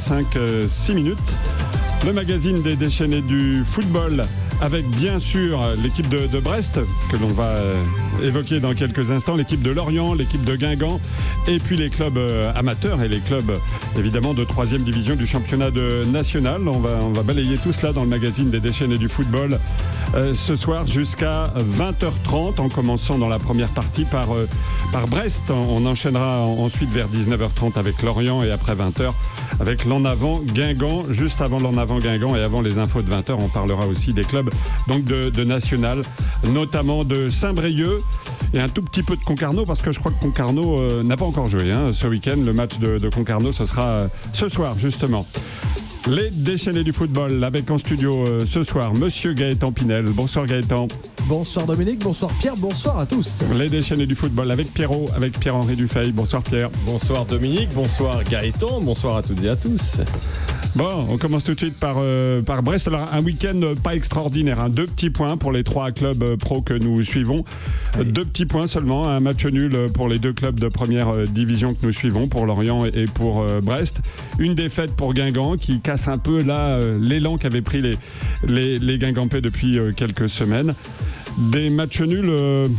6 minutes. Le magazine des déchaînés du football avec bien sûr l'équipe de Brest que l'on va évoquer dans quelques instants, l'équipe de Lorient, l'équipe de Guingamp et puis les clubs amateurs et les clubs évidemment de 3e division du championnat national. On va balayer tout cela dans le magazine des déchaînés du football ce soir jusqu'à 20h30 en commençant dans la première partie par Brest. On enchaînera ensuite vers 19h30 avec Lorient et après 20h avec l'en avant Guingamp. Juste avant l'en avant Guingamp et avant les infos de 20h, on parlera aussi des clubs donc de national, notamment de Saint-Brieuc et un tout petit peu de Concarneau parce que je crois que Concarneau n'a pas encore joué ce week-end. Le match de Concarneau, ce sera ce soir justement. Les déchaînés du football avec en studio ce soir Monsieur Gaëtan Pinel. Bonsoir Gaëtan. Bonsoir Dominique, bonsoir Pierre, bonsoir à tous. Les déchaînés du football avec Pierrot, avec Pierre-Henri Dufay. Bonsoir Pierre. Bonsoir Dominique, bonsoir Gaëtan, bonsoir à toutes et à tous. Bon, on commence tout de suite par Brest. Alors, un week-end pas extraordinaire. 2 petits points pour les 3 clubs pro que nous suivons. Oui. 2 petits points seulement. Un match nul pour les 2 clubs de première division que nous suivons, pour Lorient et pour Brest. Une défaite pour Guingamp qui casse un peu là l'élan qu'avaient pris les Guingampais depuis quelques semaines. Des matchs nuls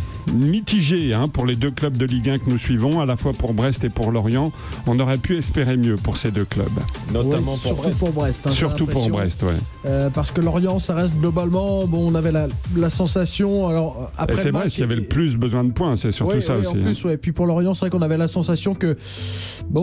mitigés pour les 2 clubs de Ligue 1 que nous suivons, à la fois pour Brest et pour Lorient. On aurait pu espérer mieux pour ces 2 clubs. Notamment pour Brest. Surtout pour Brest. Surtout pour Brest, ouais. Parce que Lorient, ça reste globalement... Bon, on avait la sensation... Alors, après c'est Brest qui avait le plus besoin de points, c'est surtout ça aussi. En plus, Et puis pour Lorient, c'est vrai qu'on avait la sensation que... Bon,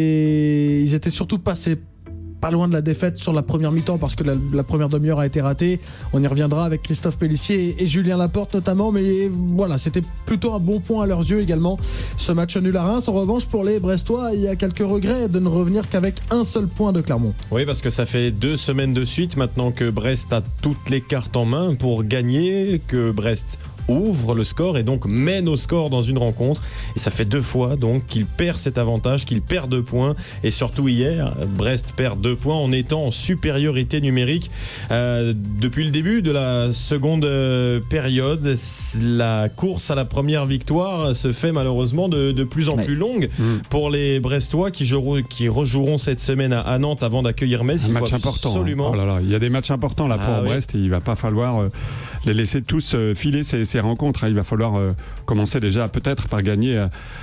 ils étaient surtout passés pas loin de la défaite sur la première mi-temps parce que la première demi-heure a été ratée. On y reviendra avec Christophe Pélissier et Julien Laporte notamment, mais voilà, c'était plutôt un bon point à leurs yeux également ce match nul à Reims. En revanche, pour les Brestois, il y a quelques regrets de ne revenir qu'avec un seul point de Clermont. Oui, parce que ça fait 2 semaines de suite maintenant que Brest a toutes les cartes en main pour gagner, que Brest ouvre le score et donc mène au score dans une rencontre, et ça fait 2 fois donc qu'il perd cet avantage, qu'il perd 2 points, et surtout hier Brest perd 2 points en étant en supériorité numérique. Depuis le début de la seconde période, la course à la première victoire se fait malheureusement de plus en plus longue pour les Brestois qui rejoueront cette semaine à Nantes avant d'accueillir Metz. Un match important. Absolument. Oh là là, il y a des matchs importants là pour Brest et il va pas falloir les laisser tous filer ces rencontres. Il va falloir commencer déjà peut-être par gagner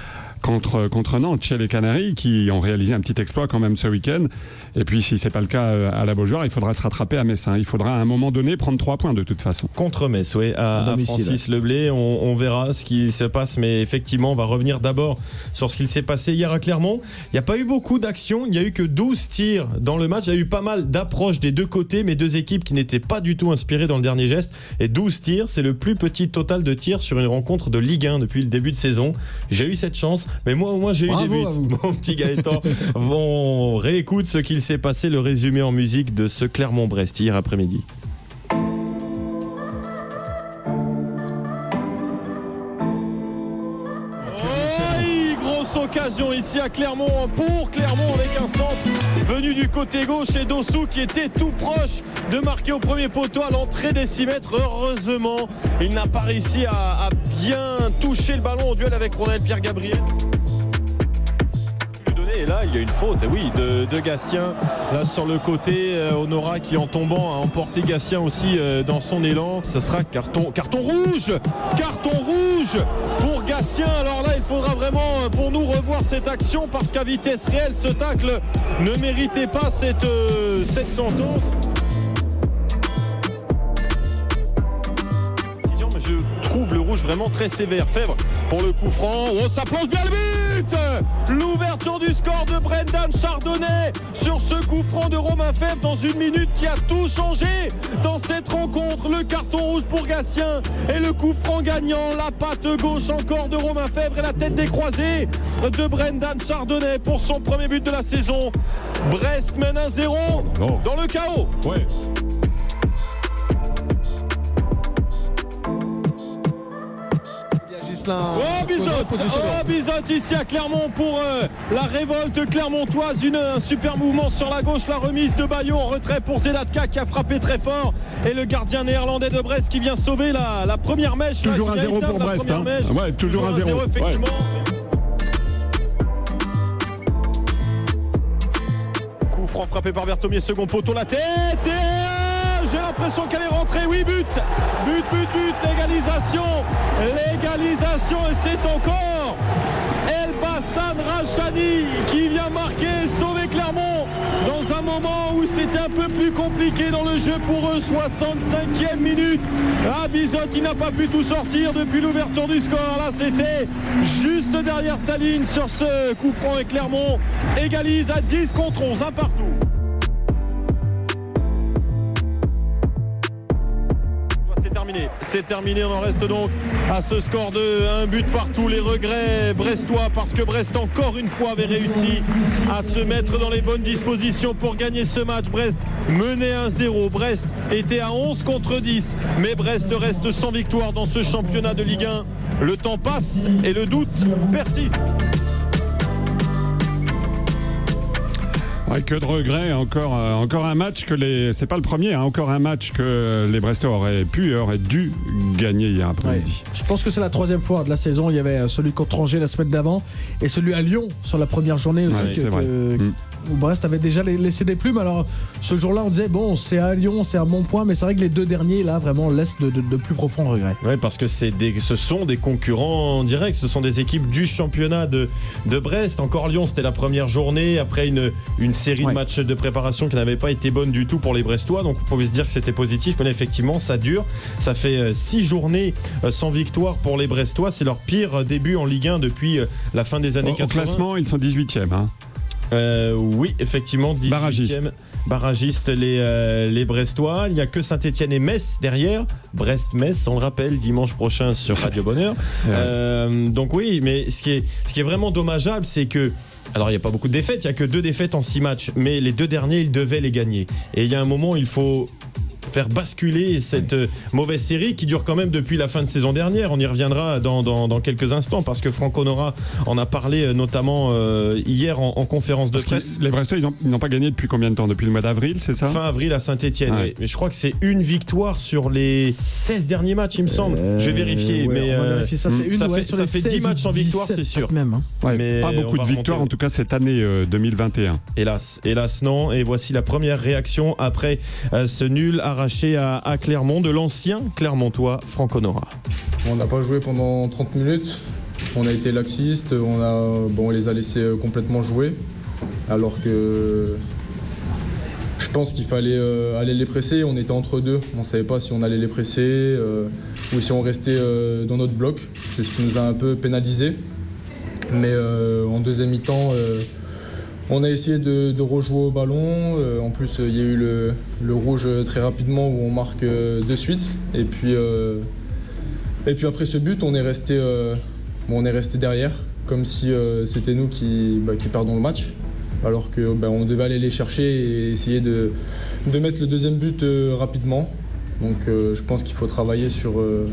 contre Nantes chez les Canaries qui ont réalisé un petit exploit quand même ce week-end. Et puis si c'est pas le cas à la Beaujoire, il faudra se rattraper à Metz. Il faudra à un moment donné prendre 3 points de toute façon. Contre Metz, oui, à Francis Leblay. On verra ce qui se passe, mais effectivement, on va revenir d'abord sur ce qu'il s'est passé hier à Clermont. Il n'y a pas eu beaucoup d'actions, il n'y a eu que 12 tirs dans le match. Il y a eu pas mal d'approches des 2 côtés, mais 2 équipes qui n'étaient pas du tout inspirées dans le dernier geste. Et 12 tirs, c'est le plus petit total de tirs sur une rencontre de Ligue 1 depuis le début de saison. J'ai eu cette chance, mais moi au moins j'ai eu des buts. Mon petit Gaëtan, on réécoute ce qu'il s'est passé, le résumé en musique de ce Clermont-Brest hier après-midi. Grosse occasion ici à Clermont pour Clermont avec un centre venu du côté gauche et Dossou qui était tout proche de marquer au premier poteau à l'entrée des 6 mètres. Heureusement, il n'a pas réussi à bien toucher le ballon au duel avec Ronald Pierre-Gabriel. Et là, il y a une faute, oui, de Gatien. Là, sur le côté, Honora qui, en tombant, a emporté Gatien aussi dans son élan. Ce sera carton rouge pour Gatien. Alors là, il faudra vraiment, pour nous, revoir cette action parce qu'à vitesse réelle, ce tacle ne méritait pas cette sentence. Je trouve le rouge vraiment très sévère. Fèvre pour le coup franc. Oh, ça plonge bien le but! L'ouverture du score de Brendan Chardonnay sur ce coup franc de Romain Fèvre dans une minute qui a tout changé dans cette rencontre. Le carton rouge pour Gatien et le coup franc gagnant. La patte gauche encore de Romain Fèvre et la tête décroisée de Brendan Chardonnay pour son premier but de la saison. Brest mène 1-0 dans le chaos. Ouais. Bizotte ici à Clermont pour la révolte clermontoise. Un super mouvement sur la gauche, la remise de Bayo en retrait pour Zelatka qui a frappé très fort et le gardien néerlandais de Brest qui vient sauver la première mèche. Toujours 1-0 pour Brest. Ouais, toujours 1-0 effectivement. Ouais. franc frappé par Berthomier, second poteau, la tête et j'ai l'impression qu'elle est rentrée. Oui, but, l'égalisation et c'est encore Elbasan Rachani qui vient marquer et sauver Clermont dans un moment où c'était un peu plus compliqué dans le jeu pour eux. 65e minute, Bizotte il n'a pas pu tout sortir depuis l'ouverture du score. Là c'était juste derrière sa ligne sur ce coup franc et Clermont égalise à 10 contre 11, un partout. C'est terminé, on en reste donc à ce score de 1 but partout. Les regrets brestois parce que Brest encore une fois avait réussi à se mettre dans les bonnes dispositions pour gagner ce match. Brest menait 1-0, Brest était à 11 contre 10, mais Brest reste sans victoire dans ce championnat de Ligue 1. Le temps passe et le doute persiste. Ouais, que de regrets, encore un match c'est pas le premier, encore un match que les Brestois auraient dû gagner hier après-midi. Ouais. Je pense que c'est la 3e fois de la saison. Il y avait celui contre Angers la semaine d'avant et celui à Lyon sur la première journée aussi où Brest avait déjà laissé des plumes. Alors ce jour-là on disait bon, c'est à Lyon, c'est un bon point, mais c'est vrai que les 2 derniers là vraiment laissent de plus profonds regrets. Oui, parce que ce sont des concurrents directs, ce sont des équipes du championnat de Brest. Encore Lyon, c'était la première journée après une série de matchs de préparation qui n'avait pas été bonne du tout pour les Brestois, donc on pouvait se dire que c'était positif, mais effectivement ça dure. Ça fait 6 journées sans victoire pour les Brestois, c'est leur pire début en Ligue 1 depuis la fin des années 80. Au classement, ils sont 18e. Oui, effectivement, 18e. Barragistes les Brestois. Il n'y a que Saint-Etienne et Metz derrière. Brest-Metz, on le rappelle, dimanche prochain sur Radio Bonheur. Donc oui, mais ce qui est vraiment dommageable, c'est que alors il n'y a pas beaucoup de défaites, il n'y a que 2 défaites en 6 matchs, mais les 2 derniers, ils devaient les gagner. Et il y a un moment, il faut faire basculer cette mauvaise série qui dure quand même depuis la fin de saison dernière. On y reviendra dans quelques instants parce que Franck Honora en a parlé notamment hier en conférence de presse. Les Brestois, ils n'ont pas gagné depuis combien de temps? Depuis le mois d'avril, c'est ça? Fin avril à Saint-Etienne. Ouais. Mais je crois que c'est une victoire sur les 16 derniers matchs, il me semble. Je vais vérifier. Mais on va vérifier ça. C'est ça fait 10 matchs sans victoire, c'est sûr. Même, mais pas beaucoup de victoires, en tout cas cette année 2021. Hélas non. Et voici la première réaction après ce nul arraché à Clermont de l'ancien Clermontois Franck Honora. On n'a pas joué pendant 30 minutes, on a été laxiste, on les a laissés complètement jouer, alors que je pense qu'il fallait aller les presser. On était entre deux, on ne savait pas si on allait les presser ou si on restait dans notre bloc. C'est ce qui nous a un peu pénalisé, mais en deuxième mi-temps on a essayé de rejouer au ballon. En plus, il y a eu le rouge très rapidement où on marque de suite. Et puis après ce but, on est resté derrière, comme si c'était nous qui perdons le match. Alors qu'on devait aller les chercher et essayer de mettre le deuxième but rapidement. Donc je pense qu'il faut travailler sur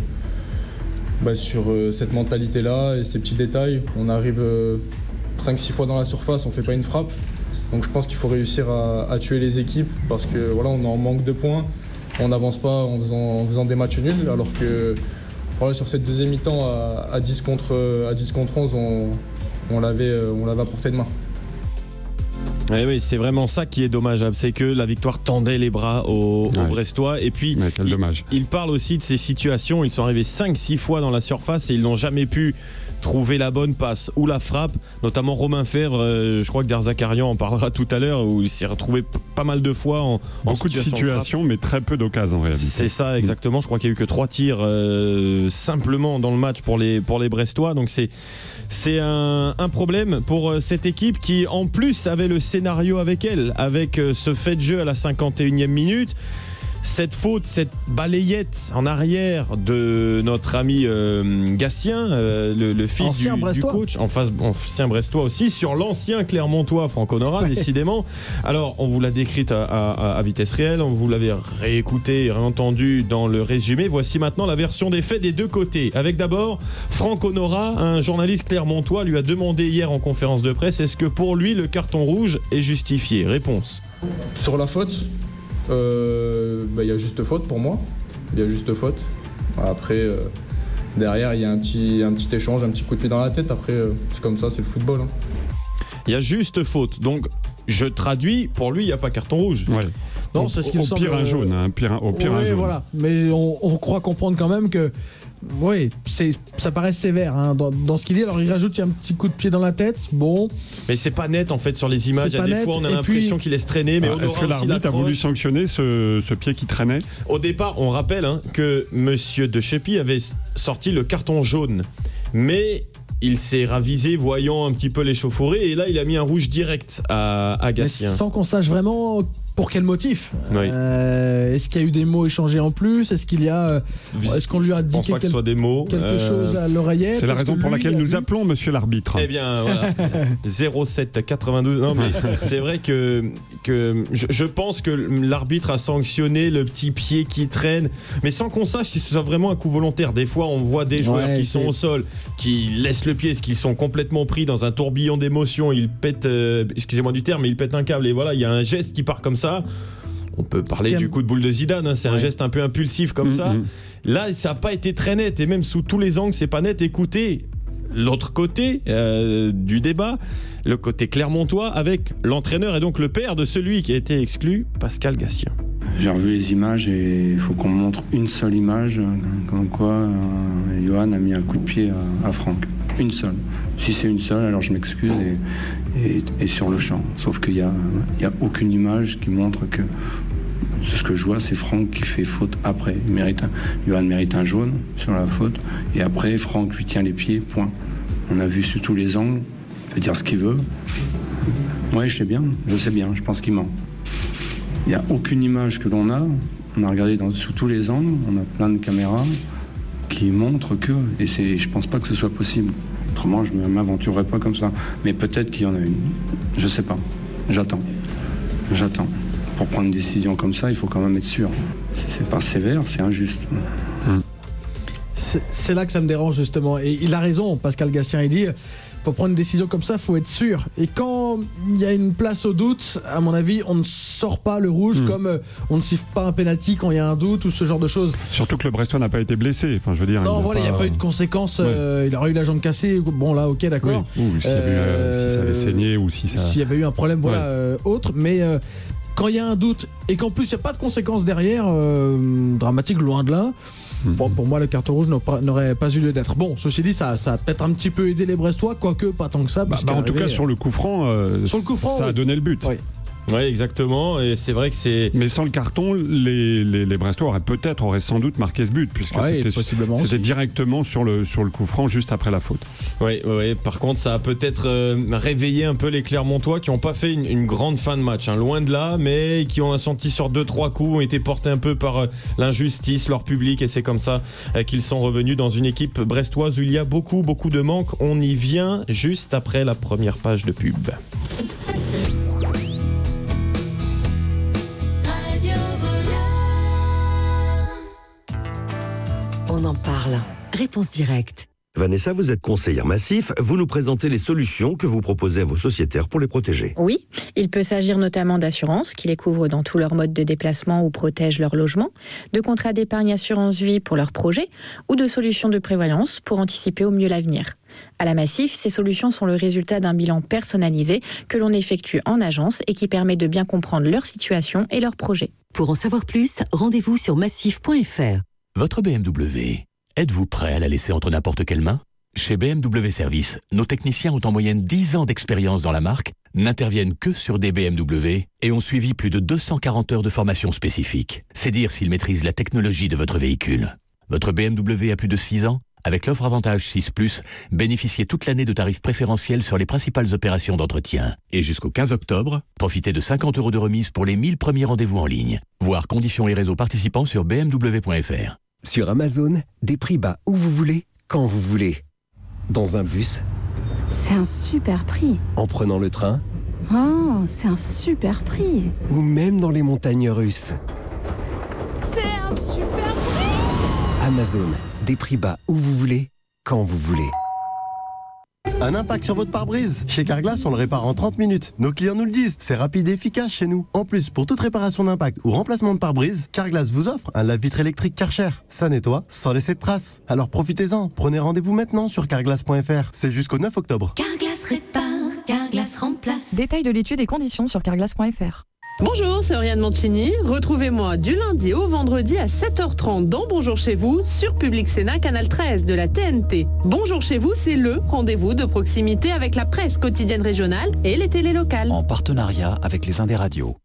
cette mentalité-là et ces petits détails. On arrive 5-6 fois dans la surface, on ne fait pas une frappe. Donc je pense qu'il faut réussir à tuer les équipes parce que voilà, on est en manque de points. On n'avance pas en faisant des matchs nuls, alors que voilà, sur cette deuxième mi-temps à 10 contre 11, on l'avait à portée de main. Oui, c'est vraiment ça qui est dommageable, c'est que la victoire tendait les bras aux Brestois. Et puis il parle aussi de ces situations, ils sont arrivés 5-6 fois dans la surface et ils n'ont jamais pu trouver la bonne passe ou la frappe, notamment Romain Fèvre, je crois que Derzakarian en parlera tout à l'heure, où il s'est retrouvé pas mal de fois en beaucoup de situations, mais très peu d'occasions en réalité. C'est ça, exactement. Je crois qu'il n'y a eu que 3 tirs simplement dans le match pour les Brestois, donc c'est un problème pour cette équipe qui en plus avait le scénario avec elle, avec ce fait de jeu à la 51e minute. Cette faute, cette balayette en arrière de notre ami Gatien, le fils du coach, ancien Brestois aussi, sur l'ancien Clermontois Franck Honora, décidément. Alors, on vous l'a décrite à vitesse réelle, on vous l'avait réécouté et réentendu dans le résumé. Voici maintenant la version des faits des deux côtés. Avec d'abord Franck Honora, un journaliste clermontois, lui a demandé hier en conférence de presse, est-ce que pour lui le carton rouge est justifié? Réponse. Sur la faute, y a juste faute pour moi. Il y a juste faute. Après, derrière, il y a un petit échange, un petit coup de pied dans la tête. Après, c'est comme ça, c'est le football. Il y a juste faute. Donc, je traduis, pour lui, il n'y a pas carton rouge. Ouais. Non, c'est ce qu'il au semble. pire un jaune, hein, au pire un jaune. Voilà. Mais on croit comprendre quand même que. Oui, ça paraît sévère hein, dans ce qu'il dit. Alors il rajoute un petit coup de pied dans la tête. Bon. Mais c'est pas net en fait sur les images. Il y a des fois on a l'impression qu'il laisse traîner. Mais est-ce que l'arbitre a voulu sanctionner ce pied qui traînait ? Au départ, on rappelle que Monsieur De Chépy avait sorti le carton jaune. Mais il s'est ravisé voyant un petit peu l'échauffourée. Et là, il a mis un rouge direct à Gatien. Mais sans qu'on sache vraiment pour quel motif. Oui. Est-ce qu'il y a eu des mots échangés en plus ? Est-ce qu'on lui a dit quelque chose à l'oreillette ? C'est la raison pour laquelle nous appelons monsieur l'arbitre. Eh bien, voilà. 07 92. Non, mais c'est vrai que je pense que l'arbitre a sanctionné le petit pied qui traîne, mais sans qu'on sache si ce soit vraiment un coup volontaire. Des fois, on voit des joueurs qui sont au sol, qui laissent le pied, parce qu'ils sont complètement pris dans un tourbillon d'émotions. Ils pètent, excusez-moi du terme, mais ils pètent un câble. Et voilà, il y a un geste qui part comme ça. On peut parler du coup de boule de Zidane, hein, c'est un geste un peu impulsif comme ça. Là, ça n'a pas été très net, et même sous tous les angles, c'est pas net. Écoutez, l'autre côté du débat, le côté clermontois, avec l'entraîneur et donc le père de celui qui a été exclu, Pascal Gatien. J'ai revu les images et il faut qu'on me montre une seule image, comme quoi Johan a mis un coup de pied à Franck. Une seule. Si c'est une seule, alors je m'excuse et sur le champ. Sauf qu'il y a aucune image qui montre que ce que je vois, c'est Franck qui fait faute après. Johan mérite un jaune sur la faute et après Franck lui tient les pieds, point. On a vu sous tous les angles, il peut dire ce qu'il veut. Ouais, je sais bien, je pense qu'il ment. Il n'y a aucune image que l'on a. On a regardé sous tous les angles, on a plein de caméras qui montrent que, et je pense pas que ce soit possible. Autrement, je ne m'aventurerais pas comme ça. Mais peut-être qu'il y en a une. Je sais pas. J'attends. Pour prendre une décision comme ça, il faut quand même être sûr. C'est pas sévère, c'est injuste. C'est là que ça me dérange justement. Et il a raison, Pascal Gatien, il dit... Pour prendre une décision comme ça, il faut être sûr. Et quand il y a une place au doute, à mon avis, on ne sort pas le rouge comme on ne siffle pas un penalty quand il y a un doute ou ce genre de choses. Surtout que le Brestois n'a pas été blessé. Enfin, je veux dire. Non, voilà, il n'y a pas eu de conséquences. Il aurait eu la jambe cassée. Bon, là, ok, d'accord. Oui. Ou si ça avait saigné ou si ça. S'il y avait eu un problème, autre. Mais quand il y a un doute et qu'en plus il n'y a pas de conséquences derrière, dramatiques, loin de là. Bon, pour moi, le carton rouge n'aurait pas eu lieu d'être. Bon, ceci dit, ça a peut-être un petit peu aidé les Brestois, quoique pas tant que ça. En tout cas, sur le coup franc, ça a donné le but. Oui, exactement. Et c'est vrai que c'est. Mais sans le carton, les Brestois auraient sans doute marqué ce but, puisque c'était directement sur le coup franc, juste après la faute. Oui. Par contre, ça a peut-être réveillé un peu les Clermontois qui n'ont pas fait une grande fin de match, hein, loin de là, mais qui ont senti sur 2-3 coups, ont été portés un peu par l'injustice, leur public, et c'est comme ça qu'ils sont revenus dans une équipe brestoise où il y a beaucoup de manques. On y vient juste après la première page de pub. On en parle. Réponse directe. Vanessa, vous êtes conseillère Massif. Vous nous présentez les solutions que vous proposez à vos sociétaires pour les protéger. Oui, il peut s'agir notamment d'assurances qui les couvrent dans tous leurs modes de déplacement ou protègent leur logement, de contrats d'épargne assurance vie pour leurs projets ou de solutions de prévoyance pour anticiper au mieux l'avenir. À la Massif, ces solutions sont le résultat d'un bilan personnalisé que l'on effectue en agence et qui permet de bien comprendre leur situation et leurs projets. Pour en savoir plus, rendez-vous sur massif.fr. Votre BMW, êtes-vous prêt à la laisser entre n'importe quelle main ? Chez BMW Service, nos techniciens ont en moyenne 10 ans d'expérience dans la marque, n'interviennent que sur des BMW et ont suivi plus de 240 heures de formation spécifique. C'est dire s'ils maîtrisent la technologie de votre véhicule. Votre BMW a plus de 6 ans ? Avec l'offre Avantage 6+, bénéficiez toute l'année de tarifs préférentiels sur les principales opérations d'entretien. Et jusqu'au 15 octobre, profitez de 50 € de remise pour les 1000 premiers rendez-vous en ligne. Voir conditions et réseaux participants sur bmw.fr. Sur Amazon, des prix bas où vous voulez, quand vous voulez. Dans un bus. C'est un super prix. En prenant le train. Oh, c'est un super prix. Ou même dans les montagnes russes. C'est un super prix. Amazon, des prix bas où vous voulez, quand vous voulez. Un impact sur votre pare-brise ? Chez Carglass, on le répare en 30 minutes. Nos clients nous le disent, c'est rapide et efficace chez nous. En plus, pour toute réparation d'impact ou remplacement de pare-brise, Carglass vous offre un lave-vitre électrique Karcher. Ça nettoie sans laisser de traces. Alors profitez-en, prenez rendez-vous maintenant sur carglass.fr. C'est jusqu'au 9 octobre. Carglass répare, Carglass remplace. Détails de l'étude et conditions sur carglass.fr. Bonjour, c'est Oriane Mancini. Retrouvez-moi du lundi au vendredi à 7h30 dans Bonjour chez vous sur Public Sénat Canal 13 de la TNT. Bonjour chez vous, c'est le rendez-vous de proximité avec la presse quotidienne régionale et les télés locales. En partenariat avec les Indes radios.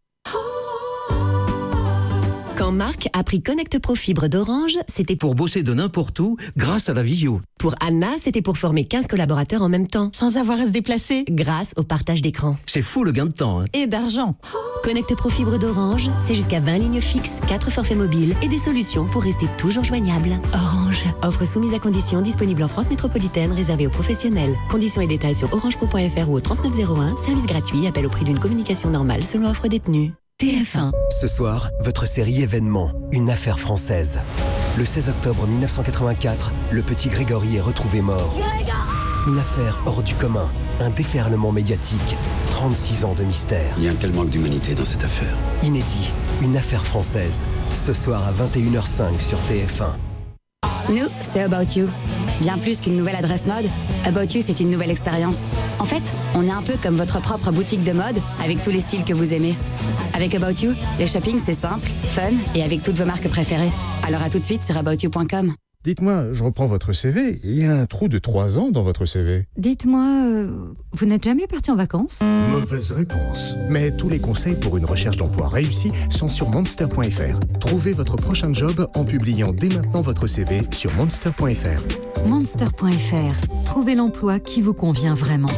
Quand Marc a pris Connect Pro Fibre d'Orange, c'était pour bosser de n'importe où grâce à la visio. Pour Anna, c'était pour former 15 collaborateurs en même temps, sans avoir à se déplacer, grâce au partage d'écran. C'est fou le gain de temps. Et d'argent. Connect Pro Fibre d'Orange, c'est jusqu'à 20 lignes fixes, 4 forfaits mobiles et des solutions pour rester toujours joignable. Orange. Offre soumise à conditions, disponible en France métropolitaine, réservée aux professionnels. Conditions et détails sur orangepro.fr ou au 3901, service gratuit, appel au prix d'une communication normale selon offre détenue. TF1. Ce soir, votre série événement, une affaire française. Le 16 octobre 1984, le petit Grégory est retrouvé mort. Une affaire hors du commun, un déferlement médiatique, 36 ans de mystère. Il y a un tel manque d'humanité dans cette affaire. Inédit, une affaire française. Ce soir à 21h05 sur TF1. Nous, c'est About You. Bien plus qu'une nouvelle adresse mode, About You, c'est une nouvelle expérience. En fait, on est un peu comme votre propre boutique de mode, avec tous les styles que vous aimez. Avec About You, le shopping, c'est simple, fun et avec toutes vos marques préférées. Alors à tout de suite sur aboutyou.com. Dites-moi, je reprends votre CV, il y a un trou de 3 ans dans votre CV. Dites-moi, vous n'êtes jamais parti en vacances ? Mauvaise réponse. Mais tous les conseils pour une recherche d'emploi réussie sont sur monster.fr. Trouvez votre prochain job en publiant dès maintenant votre CV sur monster.fr. Monster.fr. Trouvez l'emploi qui vous convient vraiment.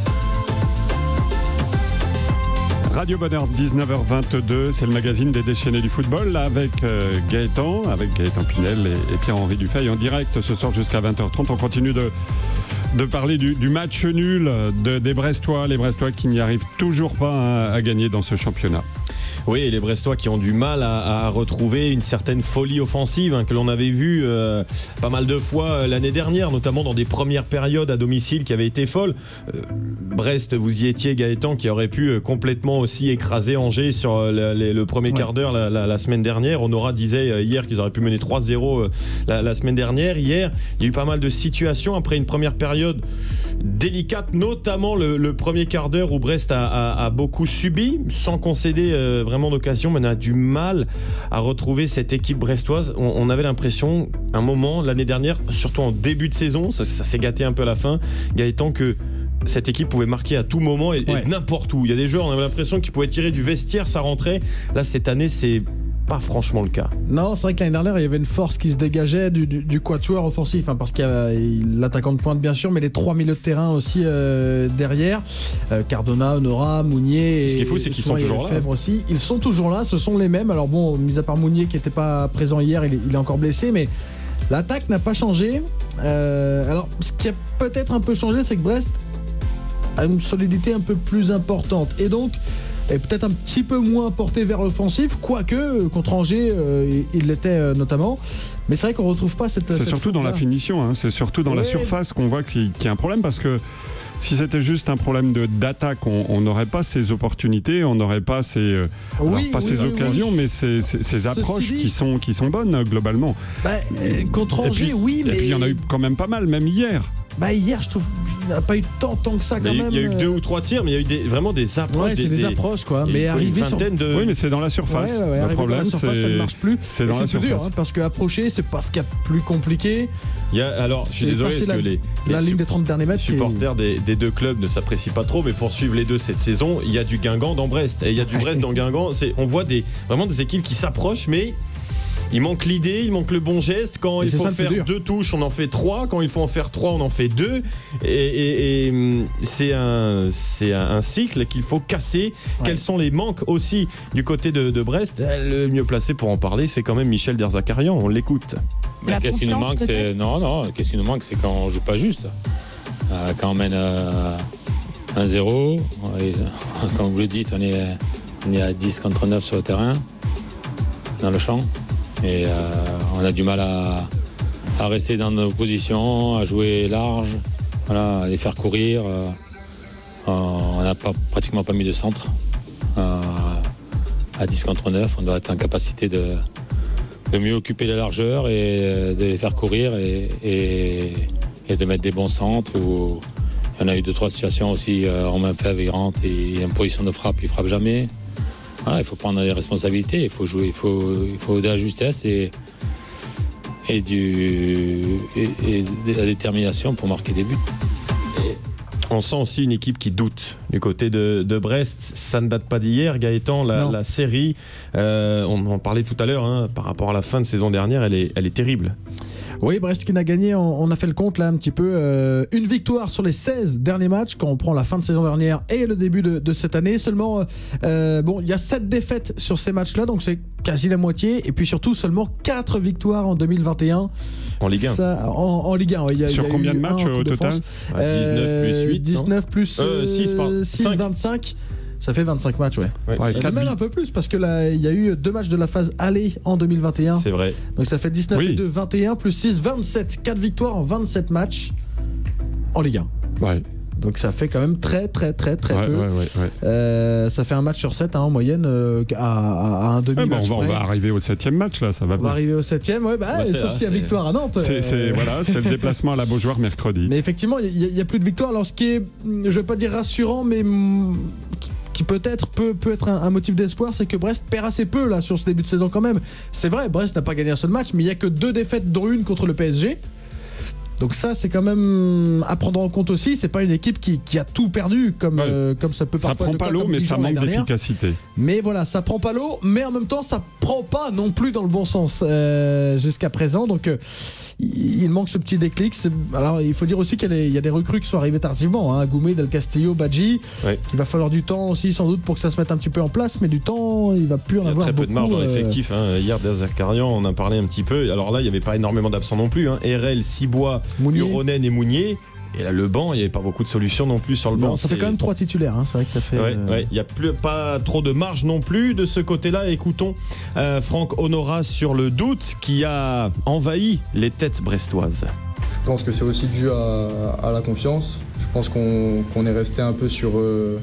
Radio Bonheur, 19h22, c'est le magazine des déchaînés du football avec Gaëtan Pinel et Pierre-Henri Dufay en direct ce soir jusqu'à 20h30. On continue de parler du match nul des Brestois, les Brestois qui n'y arrivent toujours pas à gagner dans ce championnat. Oui, et les Brestois qui ont du mal à retrouver une certaine folie offensive que l'on avait vue pas mal de fois l'année dernière, notamment dans des premières périodes à domicile qui avaient été folles. Brest, vous y étiez, Gaëtan, qui aurait pu complètement aussi écraser Angers sur le premier quart d'heure la semaine dernière. Honora disait hier qu'ils auraient pu mener 3-0 la semaine dernière. Hier, il y a eu pas mal de situations après une première période délicate, notamment le premier quart d'heure où Brest a beaucoup subi, sans concéder vraiment d'occasion, mais on a du mal à retrouver cette équipe brestoise. On avait l'impression, un moment, l'année dernière, surtout en début de saison, ça s'est gâté un peu à la fin, Gaëtan, que cette équipe pouvait marquer à tout moment et n'importe où. Il y a des joueurs, on avait l'impression qu'ils pouvaient tirer du vestiaire, ça rentrait. Là, cette année, c'est pas franchement le cas. Non, c'est vrai que l'année dernière, il y avait une force qui se dégageait du quatuor offensif, parce qu'il y a l'attaquant de pointe bien sûr, mais les 3 milieux de terrain aussi derrière. Cardona, Honora, Mounier et ce qui est fou, c'est qu'ils sont toujours là. Aussi. Ils sont toujours là, ce sont les mêmes. Alors bon, mis à part Mounier qui n'était pas présent hier, il est encore blessé, mais l'attaque n'a pas changé. Alors, ce qui a peut-être un peu changé, c'est que Brest a une solidité un peu plus importante. Et donc, est peut-être un petit peu moins porté vers l'offensif, quoique contre Angers, il l'était notamment. Mais c'est vrai qu'on ne retrouve pas cette... C'est surtout dans la finition, c'est surtout dans la surface qu'on voit qu'il y a un problème, parce que si c'était juste un problème d'attaque, on n'aurait pas ces opportunités, on n'aurait pas ces occasions, mais ces approches qui sont bonnes globalement. Contre Angers, mais... Et puis il y en a eu quand même pas mal, même hier. Hier, je trouve qu'il n'y a pas eu tant que ça quand même. Il y a eu 2 ou 3 tirs, mais il y a eu vraiment des approches. C'est des approches, quoi. Mais arriver sur... Oui, mais c'est dans la surface. Le problème, ça ne marche plus. C'est dans la surface. Dur, parce qu'approcher, c'est pas ce qu'il y a de plus compliqué. Alors, je suis désolé, parce que la ligne des 30 derniers mètres. Les supporters des deux clubs ne s'apprécient pas trop, mais pour suivre les deux cette saison, il y a du Guingamp dans Brest. Et il y a du Brest dans Guingamp. On voit vraiment des équipes qui s'approchent, mais... Il manque l'idée, il manque le bon geste. Quand il faut faire 2 touches, on en fait 3. Quand il faut en faire 3, on en fait 2. Et c'est un cycle qu'il faut casser. Quels sont les manques aussi du côté de Brest ? Le mieux placé pour en parler, c'est quand même Michel Derzakarian. On l'écoute. Qu'est-ce qui nous manque ? Qu'est-ce qui nous manque ? C'est quand on joue pas juste. Quand on mène 1-0, comme vous le dites, on est à 10 contre 9 sur le terrain, dans le champ. Et on a du mal à rester dans nos positions, à jouer large, à les faire courir. On n'a pratiquement pas mis de centre. À 10 contre 9, on doit être en capacité de mieux occuper la largeur et de les faire courir et de mettre des bons centres On a eu 2-3 situations aussi en main faible, il rentre et en position de frappe, il frappe jamais. Voilà, il faut prendre des responsabilités, il faut jouer, il faut de la justesse et de la détermination pour marquer des buts. On sent aussi une équipe qui doute du côté de Brest. Ça ne date pas d'hier, Gaëtan. La série, on en parlait tout à l'heure, hein, par rapport à la fin de saison dernière, elle est terrible. Oui, Brest qui n'a gagné, on a fait le compte là un petit peu. Une victoire sur les 16 derniers matchs quand on prend la fin de saison dernière et le début de cette année. Seulement, il y a 7 défaites sur ces matchs-là, donc c'est quasi la moitié. Et puis surtout, seulement 4 victoires en 2021. En Ligue 1. En Ligue 1, oui. Sur combien de matchs au total 19 plus 8. 19 plus 6, 6, 25. Ça fait 25 matchs, ouais. Même un peu plus, parce que là, il y a eu 2 matchs de la phase aller en 2021. C'est vrai. Donc ça fait 19 et 2, 21, plus 6, 27. 4 victoires en 27 matchs en Ligue 1. Ouais. Donc ça fait quand même très peu. Ça fait un match sur 7 en moyenne à un demi-match. On va arriver au 7e match, là, ça va bien. On va arriver au 7e, sauf s'il y a victoire à Nantes. C'est le déplacement à la Beaujoire mercredi. Mais effectivement, il n'y a plus de victoire. Alors ce qui est, je ne vais pas dire rassurant, mais qui peut-être peut être un motif d'espoir, c'est que Brest perd assez peu là sur ce début de saison quand même. C'est vrai, Brest n'a pas gagné un seul match, mais il n'y a que 2 défaites, dont une contre le PSG. Donc ça, c'est quand même à prendre en compte aussi. C'est pas une équipe qui a tout perdu comme ça peut parfois. Ça prend pas l'eau, mais ça manque d'efficacité. Mais voilà, ça prend pas l'eau, mais en même temps, ça prend pas non plus dans le bon sens jusqu'à présent. Donc il manque ce petit déclic. Alors il faut dire aussi qu'il y a des recrues qui sont arrivées tardivement. Hein. Goumé, Del Castillo, Badji. Qu'il va falloir du temps aussi sans doute pour que ça se mette un petit peu en place. Mais du temps, il va plus en avoir beaucoup. Il y a très peu de marge dans l'effectif. Hier, Derzakarian, on en parlait un petit peu. Alors là, il n'y avait pas énormément d'absents non plus. RL, Cibois, Uronen et Mounier. Et là, le banc, il n'y avait pas beaucoup de solutions non plus sur le banc. Ça fait quand même 3 titulaires, hein. C'est vrai que ça fait. Il n'y a pas trop de marge non plus de ce côté-là. Écoutons Franck Honorat sur le doute qui a envahi les têtes brestoises. Je pense que c'est aussi dû à la confiance. Je pense qu'on est resté un peu sur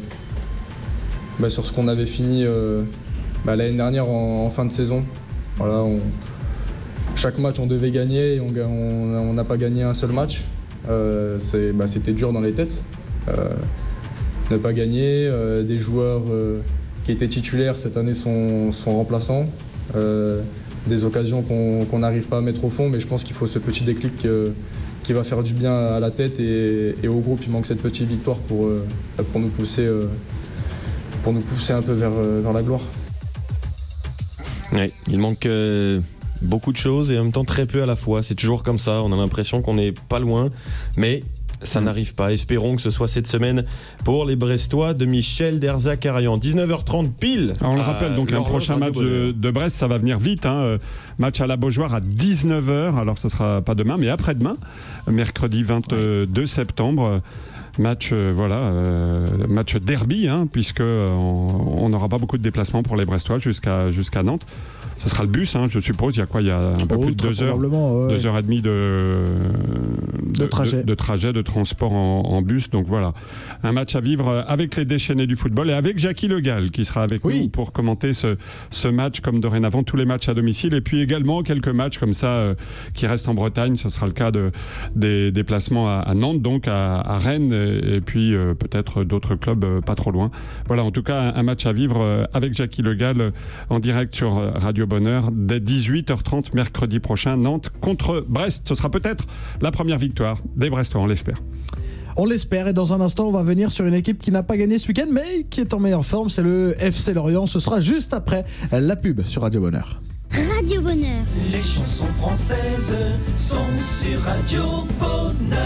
ce qu'on avait fini l'année dernière en fin de saison. Voilà, chaque match on devait gagner et on n'a pas gagné un seul match. C'était dur dans les têtes. Ne pas gagner, des joueurs qui étaient titulaires cette année sont remplaçants. Des occasions qu'on n'arrive pas à mettre au fond, mais je pense qu'il faut ce petit déclic qui va faire du bien à la tête et au groupe. Il manque cette petite victoire pour nous pousser un peu vers la gloire. Ouais, il manque beaucoup de choses et en même temps très peu à la fois. C'est toujours comme ça, on a l'impression qu'on n'est pas loin, mais ça n'arrive pas. Espérons que ce soit cette semaine pour les Brestois de Michel Derzakarian. 19h30 pile. Alors on le rappelle, donc un prochain match de Brest, ça va venir vite. Match à la Beaujoire à 19h. Alors ce sera pas demain, mais après-demain, mercredi 22 septembre. Match match derby, puisque on n'aura pas beaucoup de déplacements pour les Brestois jusqu'à Nantes. Ce sera le bus, je suppose. Il y a quoi ? Il y a un peu plus de 2 heures, 2 heures et demie de trajet, de transport en bus. Donc voilà, un match à vivre avec les déchaînés du football et avec Jackie Le Gall qui sera avec nous pour commenter ce match comme dorénavant, tous les matchs à domicile. Et puis également quelques matchs comme ça qui restent en Bretagne. Ce sera le cas des déplacements à Nantes, donc à Rennes et puis peut-être d'autres clubs pas trop loin. Voilà, en tout cas un match à vivre avec Jackie Le Gall en direct sur Radio Bonheur dès 18h30 mercredi prochain. Nantes contre Brest. Ce sera peut-être la première victoire des Brestois, on l'espère. On l'espère, et dans un instant on va venir sur une équipe qui n'a pas gagné ce week-end mais qui est en meilleure forme, c'est le FC Lorient. Ce sera juste après la pub sur Radio Bonheur. Radio Bonheur. Les chansons françaises sont sur Radio Bonheur.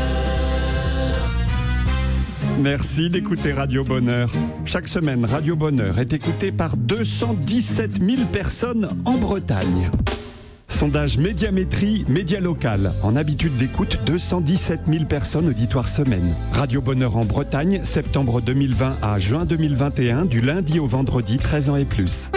Merci d'écouter Radio Bonheur. Chaque semaine, Radio Bonheur est écouté par 217 000 personnes en Bretagne. Sondage Médiamétrie, média local. En habitude d'écoute, 217 000 personnes auditoire semaine. Radio Bonheur en Bretagne, septembre 2020 à juin 2021, du lundi au vendredi, 13 ans et plus.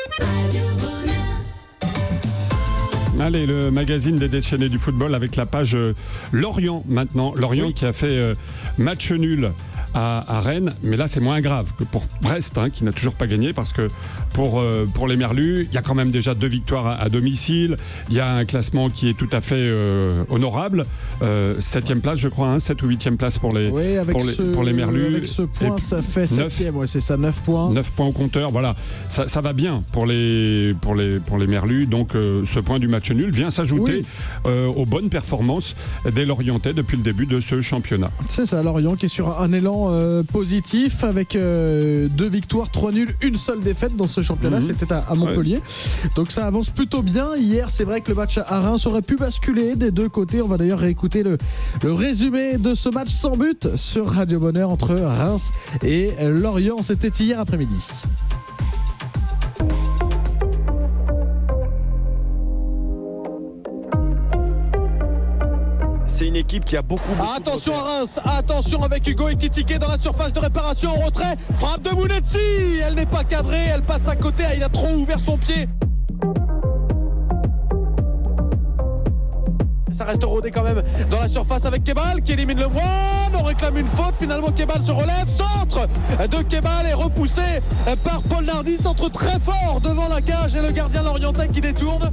Allez, le magazine des déchaînés du football avec la page Lorient maintenant. Lorient qui a fait match nul à Rennes, mais là c'est moins grave que pour Brest qui n'a toujours pas gagné parce que pour les Merlus. Il y a quand même déjà 2 victoires à domicile. Il y a un classement qui est tout à fait honorable. 7e place, je crois, 7 ou 8e place pour les Merlus. Avec ce point, ça fait 7e, ouais, c'est ça, 9 points. 9 points au compteur, voilà. Ça va bien pour les Merlus. Donc ce point du match nul vient s'ajouter aux bonnes performances des Lorientais depuis le début de ce championnat. C'est ça, Lorient qui est sur un élan positif avec 2 victoires, 3 nuls, une seule défaite dans ce championnat. C'était à Montpellier. Ouais. Donc ça avance plutôt bien. Hier, c'est vrai que le match à Reims aurait pu basculer des deux côtés. On va d'ailleurs réécouter le résumé de ce match sans but sur Radio Bonheur entre Reims et Lorient. C'était hier après-midi. C'est une équipe qui a beaucoup attention à Reims, attention avec Hugo Ekitike dans la surface de réparation en retrait. Frappe de Mounetsi, elle n'est pas cadrée, elle passe à côté, il a trop ouvert son pied. Ça reste rodé quand même dans la surface avec Kebal qui élimine le Moine. On réclame une faute. Finalement, Kebal se relève. Centre de Kebal est repoussé par Paul Nardi. Centre très fort devant la cage et le gardien lorientais qui détourne.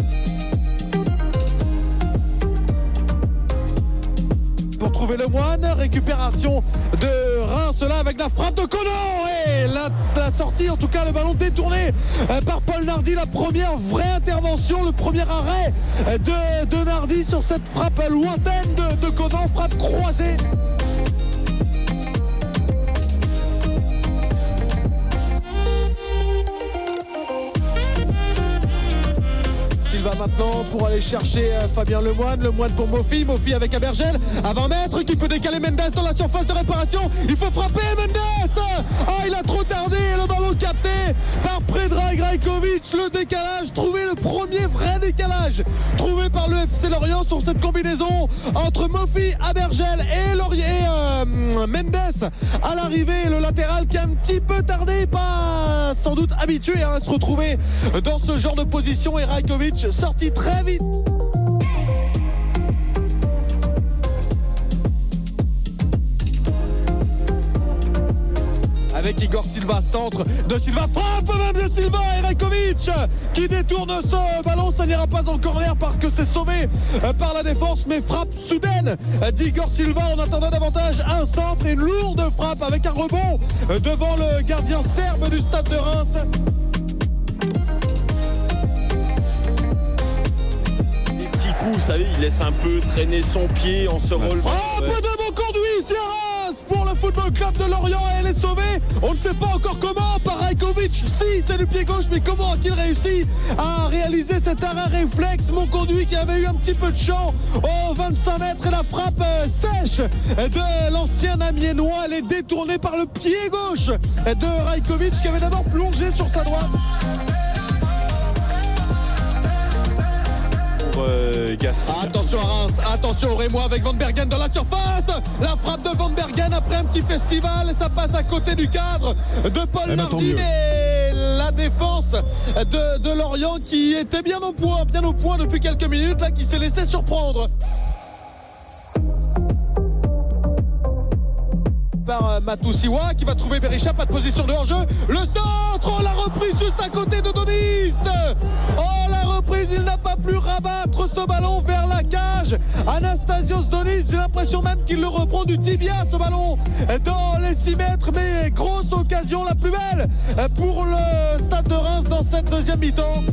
Pour trouver le Moine, récupération de Reims là avec la frappe de Conan et la sortie, en tout cas le ballon détourné par Paul Nardi, la première vraie intervention, le premier arrêt de Nardi sur cette frappe lointaine de Conan, frappe croisée. Silva maintenant pour aller chercher Fabien Lemoine pour Mofi avec Abergel à 20 mètres qui peut décaler Mendes dans la surface de réparation. Il faut frapper Mendes. Il a trop tardé et le ballon capté par Predrag Rajkovic. Le décalage, trouvé le premier vrai décalage trouvé par le FC Lorient sur cette combinaison entre Mofi, Abergel et Mendes à l'arrivée. Le latéral qui a un petit peu tardé, pas sans doute habitué à se retrouver dans ce genre de position, et Rajkovic sorti très vite. Avec Igor Silva, centre de Silva, frappe même de Silva et Rajkovic qui détourne ce ballon. Ça n'ira pas en corner parce que c'est sauvé par la défense, mais frappe soudaine d'Igor Silva. On attendait davantage un centre et une lourde frappe avec un rebond devant le gardien serbe du Stade de Reims. Vous savez, il laisse un peu traîner son pied en se relevant. Un peu de bon conduit, c'est Reims pour le Football Club de Lorient et elle est sauvée. On ne sait pas encore comment par Rajkovic. Si, c'est du pied gauche, mais comment a-t-il réussi à réaliser cet arrêt réflexe? Mon conduit qui avait eu un petit peu de champ au 25 mètres et la frappe sèche de l'ancien Amiénois. Elle est détournée par le pied gauche de Rajkovic qui avait d'abord plongé sur sa droite. Attention à Reims, attention au Rémois avec Van Bergen dans la surface. La frappe de Van Bergen après un petit festival, ça passe à côté du cadre de Paul Nardi, mais la défense de Lorient qui était bien au point depuis quelques minutes, là, qui s'est laissé surprendre par Matoussiwa qui va trouver Berisha, pas de position de hors-jeu. Le centre, la reprise juste à côté de Donis. La reprise, il n'a pas pu rabattre ce ballon vers la cage. Anastasios Donis, j'ai l'impression même qu'il le reprend du tibia, ce ballon dans les 6 mètres, mais grosse occasion, la plus belle pour le Stade de Reims dans cette deuxième mi-temps.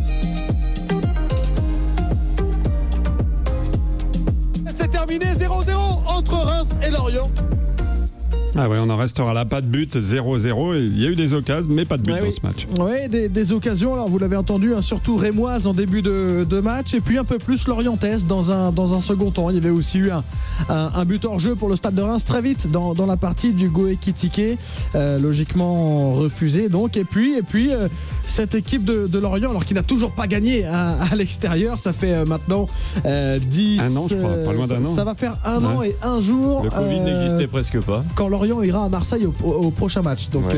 C'est terminé 0-0 entre Reims et Lorient. Ah ouais, on en restera là, pas de but, 0-0. Il y a eu des occasions, mais pas de but dans ce match. Oui, des occasions, alors vous l'avez entendu, surtout rémoise en début de match, et puis un peu plus lorientaise dans un second temps. Il y avait aussi eu un but hors jeu pour le Stade de Reims très vite dans la partie d'Hugo Ekitike, logiquement refusé donc. Et puis cette équipe de Lorient, alors qui n'a toujours pas gagné à l'extérieur, ça fait maintenant 10 un an, je crois, pas loin d'un an. Ça va faire un an et un jour. Le Covid n'existait presque pas. Quand Lorient ira à Marseille au prochain match. Donc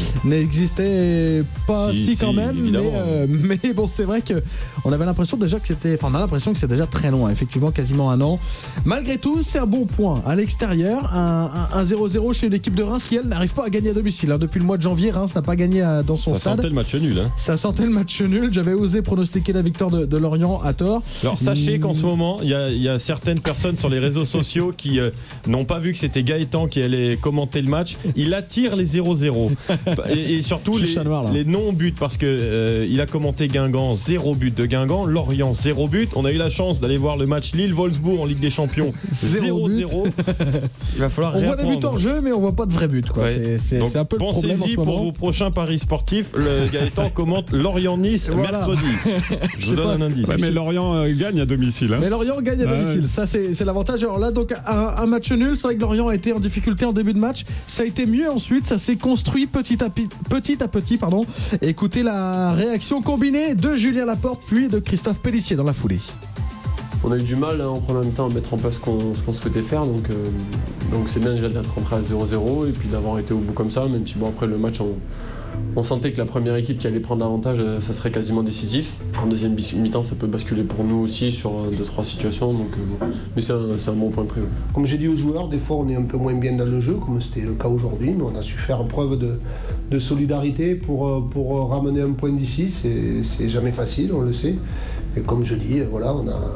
n'existait pas si quand même. Mais bon, c'est vrai qu'on avait l'impression déjà que c'était. Enfin, on a l'impression que c'est déjà très loin. Effectivement, quasiment un an. Malgré tout, c'est un bon point à l'extérieur. Un 0-0 chez une équipe de Reims qui, elle, n'arrive pas à gagner à domicile. Depuis le mois de janvier, Reims n'a pas gagné dans son stade. Ça sentait le match nul. Ça sentait le match nul. J'avais osé pronostiquer la victoire de Lorient à tort. Alors sachez qu'en ce moment, il y a certaines personnes sur les réseaux sociaux qui n'ont pas vu que c'était Gaëtan qui allait commenter le match. Il attire les 0-0 et surtout les non-buts parce que il a commenté Guingamp, 0 but de Guingamp, Lorient 0 but. On a eu la chance d'aller voir le match Lille-Wolfsburg en Ligue des Champions 0-0. Il va falloir on voit des buts en jeu mais on voit pas de vrais buts quoi. Ouais. C'est un peu le problème en ce moment. Pensez-y pour vos prochains paris sportifs. Le Gaëtan commente Lorient-Nice mercredi. Je vous donne un indice. Ouais, mais Lorient gagne à domicile. Mais Lorient gagne à domicile. Ça c'est l'avantage. Alors là donc un match nul. C'est vrai que Lorient a été en difficulté en début de match. Ça a été mieux ensuite. Ça s'est construit petit à petit. Écoutez la réaction combinée de Julien Laporte puis de Christophe Pélissier dans la foulée. On a eu du mal en prenant le temps à mettre en place ce qu'on souhaitait faire, donc c'est bien déjà d'être rentré à 0-0 et puis d'avoir été au bout comme ça, même si après le match on sentait que la première équipe qui allait prendre l'avantage, ça serait quasiment décisif. En deuxième mi-temps, ça peut basculer pour nous aussi sur 2-3 situations, mais c'est un bon point de prix. Comme j'ai dit aux joueurs, des fois on est un peu moins bien dans le jeu, comme c'était le cas aujourd'hui, mais on a su faire preuve de solidarité pour ramener un point d'ici, c'est jamais facile, on le sait. Et comme je dis, voilà,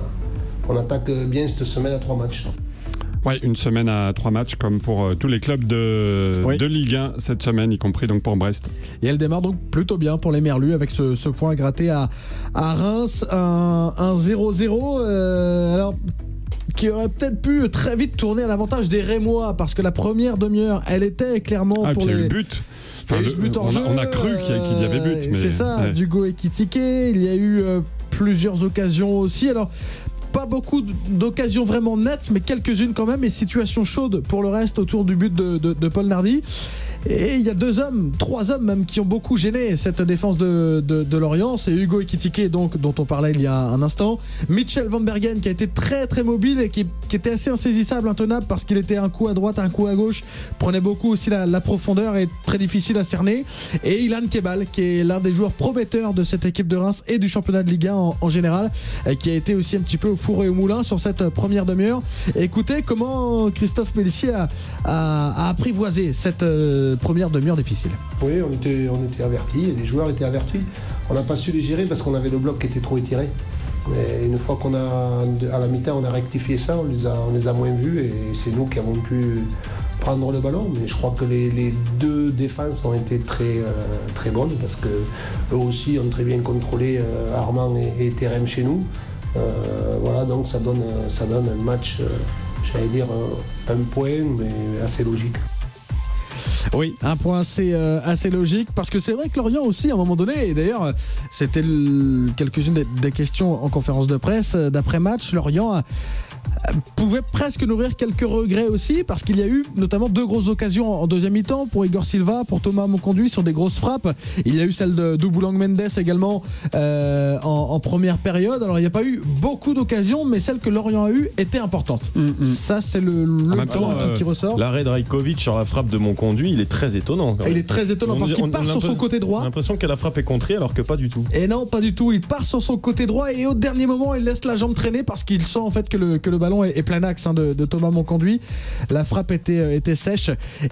on attaque bien cette semaine à 3 matchs. Ouais, une semaine à 3 matchs comme pour tous les clubs de Ligue 1 cette semaine, y compris donc pour Brest. Et elle démarre donc plutôt bien pour les Merlus avec ce point gratté à Reims, un 0-0. Alors qui aurait peut-être pu très vite tourner à l'avantage des Rémois parce que la première demi-heure, elle était clairement pour les... le but. Enfin, on a cru qu'il y avait but. Mais... C'est ça, Dugo Ekitike. Il y a eu plusieurs occasions aussi. Alors, pas beaucoup d'occasions vraiment nettes, mais quelques-unes quand même, et situations chaudes pour le reste autour du but de Paul Nardi. Et il y a 3 hommes même qui ont beaucoup gêné cette défense de Lorient. C'est Hugo Ekitike donc, dont on parlait il y a un instant, Mitchell Van Bergen qui a été très très mobile et qui était assez insaisissable, intenable parce qu'il était un coup à droite, un coup à gauche, prenait beaucoup aussi la profondeur et très difficile à cerner. Et Ilan Kebal qui est l'un des joueurs prometteurs de cette équipe de Reims et du championnat de Ligue 1 en général, qui a été aussi un petit peu au four et au moulin sur cette première demi-heure. Écoutez comment Christophe Pélissier a apprivoisé cette première demi-heure difficile. Oui, on était avertis, et les joueurs étaient avertis. On n'a pas su les gérer parce qu'on avait le bloc qui était trop étiré. Mais une fois à la mi-temps, on a rectifié ça, on les a moins vus et c'est nous qui avons pu prendre le ballon. Mais je crois que les 2 défenses ont été très, très bonnes parce qu'eux aussi ont très bien contrôlé Armand et Terem chez nous. Voilà, donc ça donne un match, j'allais dire un point, mais assez logique. Oui, un point assez logique parce que c'est vrai que Lorient aussi à un moment donné, et d'ailleurs c'était quelques-unes des questions en conférence de presse d'après-match, Lorient pouvait presque nourrir quelques regrets aussi parce qu'il y a eu notamment 2 grosses occasions en deuxième mi-temps pour Igor Silva, pour Thomas Monconduit sur des grosses frappes. Il y a eu celle de Boulang Mendes également en première période. Alors il n'y a pas eu beaucoup d'occasions, mais celle que Lorient a eue était importante. Ça c'est le point qui ressort. L'arrêt de Rajkovic sur la frappe de Monconduit, il est très étonnant. Il est très étonnant parce qu'il part sur son côté droit. On a l'impression que la frappe est contrée alors que pas du tout. Et non, pas du tout. Il part sur son côté droit et au dernier moment il laisse la jambe traîner parce qu'il sent en fait que le ballon est plein axe de Thomas Monconduit. La frappe était sèche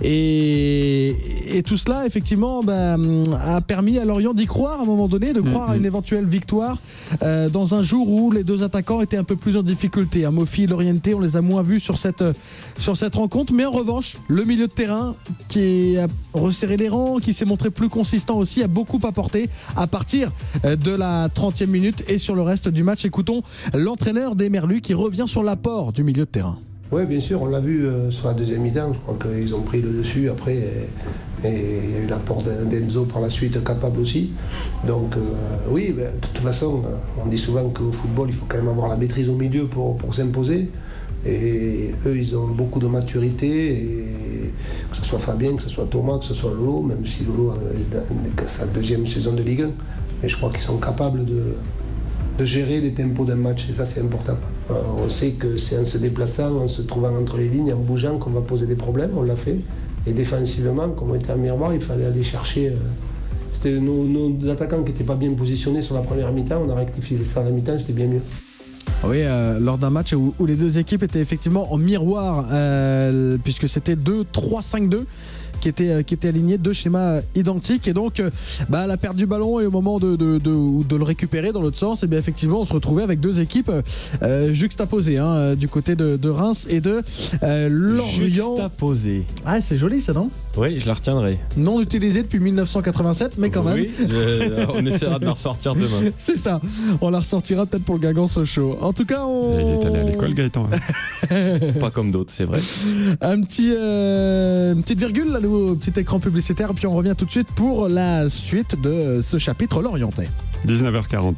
et tout cela effectivement a permis à Lorient d'y croire à un moment donné, de croire à une éventuelle victoire dans un jour où les 2 attaquants étaient un peu plus en difficulté. Mofi et Loriente, on les a moins vus sur cette rencontre, mais en revanche le milieu de terrain qui a resserré les rangs, qui s'est montré plus consistant aussi, a beaucoup apporté à partir de la 30e minute et sur le reste du match. Écoutons l'entraîneur des Merlus qui revient sur l'apport du milieu de terrain. Oui, bien sûr, on l'a vu sur la deuxième mi-temps. Je crois qu'ils ont pris le dessus après. Et il y a eu l'apport d'Enzo par la suite, capable aussi. Donc oui, de toute façon, on dit souvent qu'au football, il faut quand même avoir la maîtrise au milieu pour s'imposer. Et eux, ils ont beaucoup de maturité. Et que ce soit Fabien, que ce soit Thomas, que ce soit Lolo, même si Lolo a sa 2e saison de Ligue 1. Mais je crois qu'ils sont capables de gérer les tempos d'un match, et ça c'est important. On sait que c'est en se déplaçant, en se trouvant entre les lignes, en bougeant qu'on va poser des problèmes, on l'a fait. Et défensivement, comme on était à miroir, il fallait aller chercher. C'était nos attaquants qui n'étaient pas bien positionnés sur la première mi-temps. On a rectifié ça à la mi-temps, c'était bien mieux. Oui, lors d'un match où les deux équipes étaient effectivement en miroir, puisque c'était 2-3-5-2. Qui était aligné, deux schémas identiques, et donc la perte du ballon et au moment de le récupérer dans l'autre sens, et bien effectivement on se retrouvait avec deux équipes juxtaposées du côté de Reims et de Lorient. Juxtaposées. Ah, c'est joli ça, non? Oui, je la retiendrai. Non utilisé depuis 1987, mais quand même. Oui, on essaiera de la ressortir demain. C'est ça, on la ressortira peut-être pour le Guingamp Sochaux. En tout cas, Il est allé à l'école, Gaëtan. Pas comme d'autres, c'est vrai. Une petite virgule là, au petit écran publicitaire, puis on revient tout de suite pour la suite de ce chapitre lorientais. 19h41.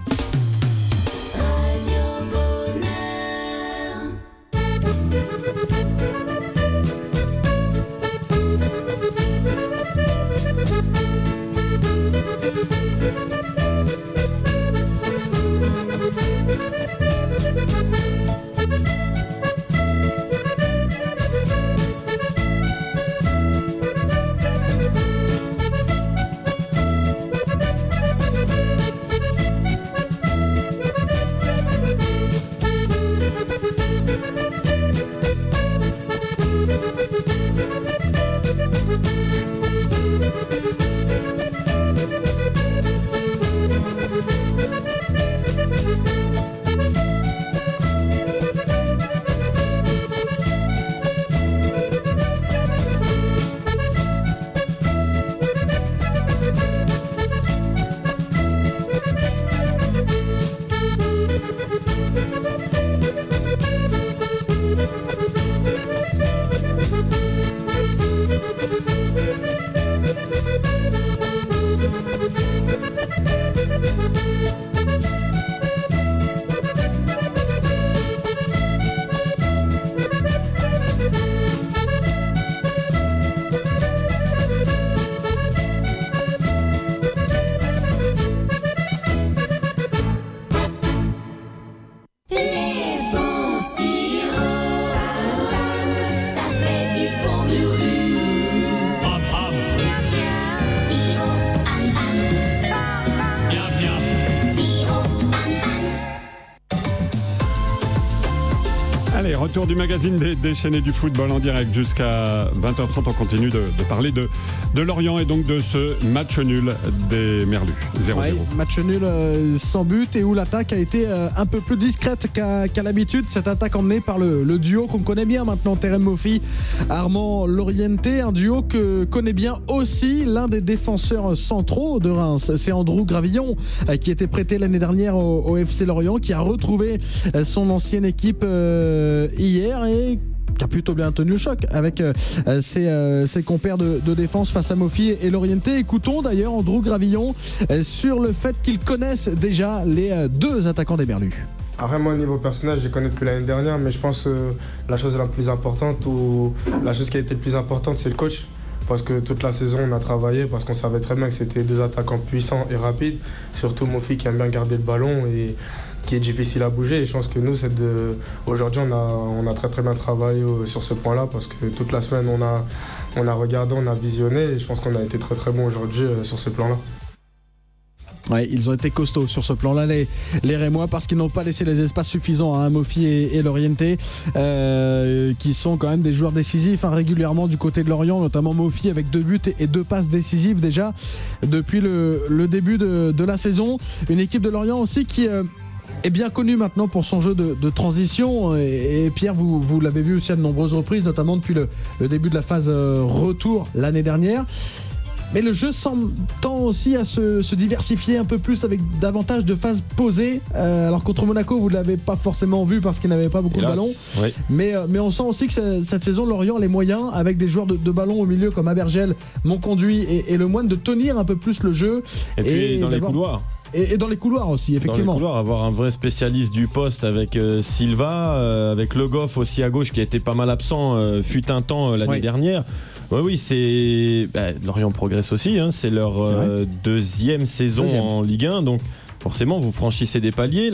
Allez, retour du magazine des déchaînés du football en direct jusqu'à 20h30. On continue de parler de Lorient et donc de ce match nul des Merlus. 0-0. Ouais, match nul sans but et où l'attaque a été un peu plus discrète qu'à l'habitude. Cette attaque emmenée par le duo qu'on connaît bien maintenant, Terem Moffi, Armand Laurienté. Un duo que connaît bien aussi l'un des défenseurs centraux de Reims. C'est Andrew Gravillon qui était prêté l'année dernière au FC Lorient, qui a retrouvé son ancienne équipe hier et qui a plutôt bien tenu le choc avec ses compères de défense face à Moffi et Laurienté. Écoutons d'ailleurs Andrew Gravillon sur le fait qu'ils connaissent déjà les deux attaquants des Merlus. Après moi au niveau personnel je les connais depuis l'année dernière, mais je pense que la chose la plus importante ou la chose qui a été le plus importante c'est le coach. Parce que toute la saison on a travaillé, parce qu'on savait très bien que c'était deux attaquants puissants et rapides, surtout Moffi qui aime bien garder le ballon et qui est difficile à bouger. Et je pense que nous, aujourd'hui, on a très très bien travaillé sur ce point-là, parce que toute la semaine, on a regardé, on a visionné, et je pense qu'on a été très très bon aujourd'hui sur ce plan-là. Ouais, ils ont été costauds sur ce plan-là, les Rémois, parce qu'ils n'ont pas laissé les espaces suffisants à Moffi et Laurienté, qui sont quand même des joueurs décisifs régulièrement du côté de Lorient, notamment Moffi avec 2 buts et 2 passes décisives déjà depuis le début de la saison. Une équipe de Lorient aussi qui est bien connu maintenant pour son jeu de transition, et Pierre, vous l'avez vu aussi à de nombreuses reprises, notamment depuis le début de la phase retour l'année dernière. Mais le jeu tend aussi à se diversifier un peu plus avec davantage de phases posées. Alors contre Monaco, vous ne l'avez pas forcément vu parce qu'il n'avait pas beaucoup de ballons. Oui. Mais on sent aussi que cette saison, Lorient a les moyens, avec des joueurs de ballon au milieu comme Abergel, Monconduit et Lemoine, de tenir un peu plus le jeu. Et puis dans les couloirs. Et dans les couloirs aussi, effectivement. Dans les couloirs, avoir un vrai spécialiste du poste avec Silva, avec Le Goff aussi à gauche qui a été pas mal absent, fut un temps l'année dernière. Oui, c'est Lorient progresse aussi, c'est leur deuxième saison en Ligue 1, donc forcément vous franchissez des paliers.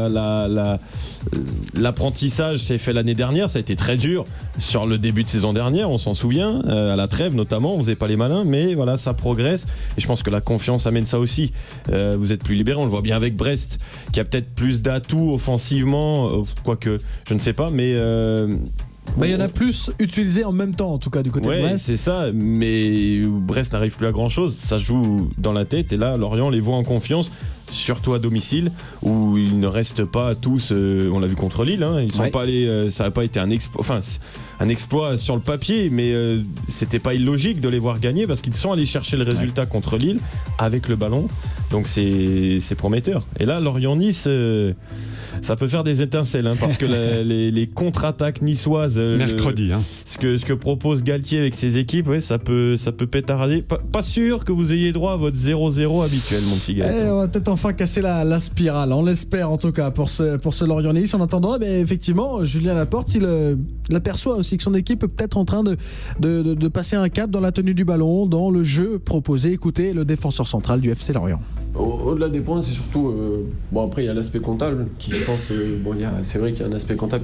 L'apprentissage s'est fait l'année dernière, ça a été très dur sur le début de saison dernière, on s'en souvient, à la trêve notamment, on faisait pas les malins, mais voilà, ça progresse et je pense que la confiance amène ça aussi. Vous êtes plus libéré, on le voit bien avec Brest qui a peut-être plus d'atouts offensivement, quoique je ne sais pas, mais il y en a plus utilisé en même temps, en tout cas, du côté de Brest. C'est ça, mais Brest n'arrive plus à grand-chose. Ça joue dans la tête, et là, Lorient les voit en confiance, surtout à domicile, où ils ne restent pas tous, on l'a vu contre Lille, hein, ils sont pas allés, ça n'a pas été un exploit sur le papier, mais c'était pas illogique de les voir gagner, parce qu'ils sont allés chercher le résultat contre Lille, avec le ballon, donc c'est prometteur. Et là, Lorient-Nice... ça peut faire des étincelles, hein, parce que les contre-attaques niçoises, mercredi, ce que propose Galtier avec ses équipes, ça peut pétarder. Pas sûr que vous ayez droit à votre 0-0 habituel, mon petit gars. On va peut-être enfin casser la spirale, on l'espère en tout cas pour ce Lorient-Nice. En attendant, effectivement, Julien Laporte, il aperçoit aussi que son équipe est peut-être en train de passer un cap dans la tenue du ballon, dans le jeu proposé. Écoutez le défenseur central du FC Lorient. Au-delà des points, c'est surtout après il y a l'aspect comptable qui, je pense, c'est vrai qu'il y a un aspect comptable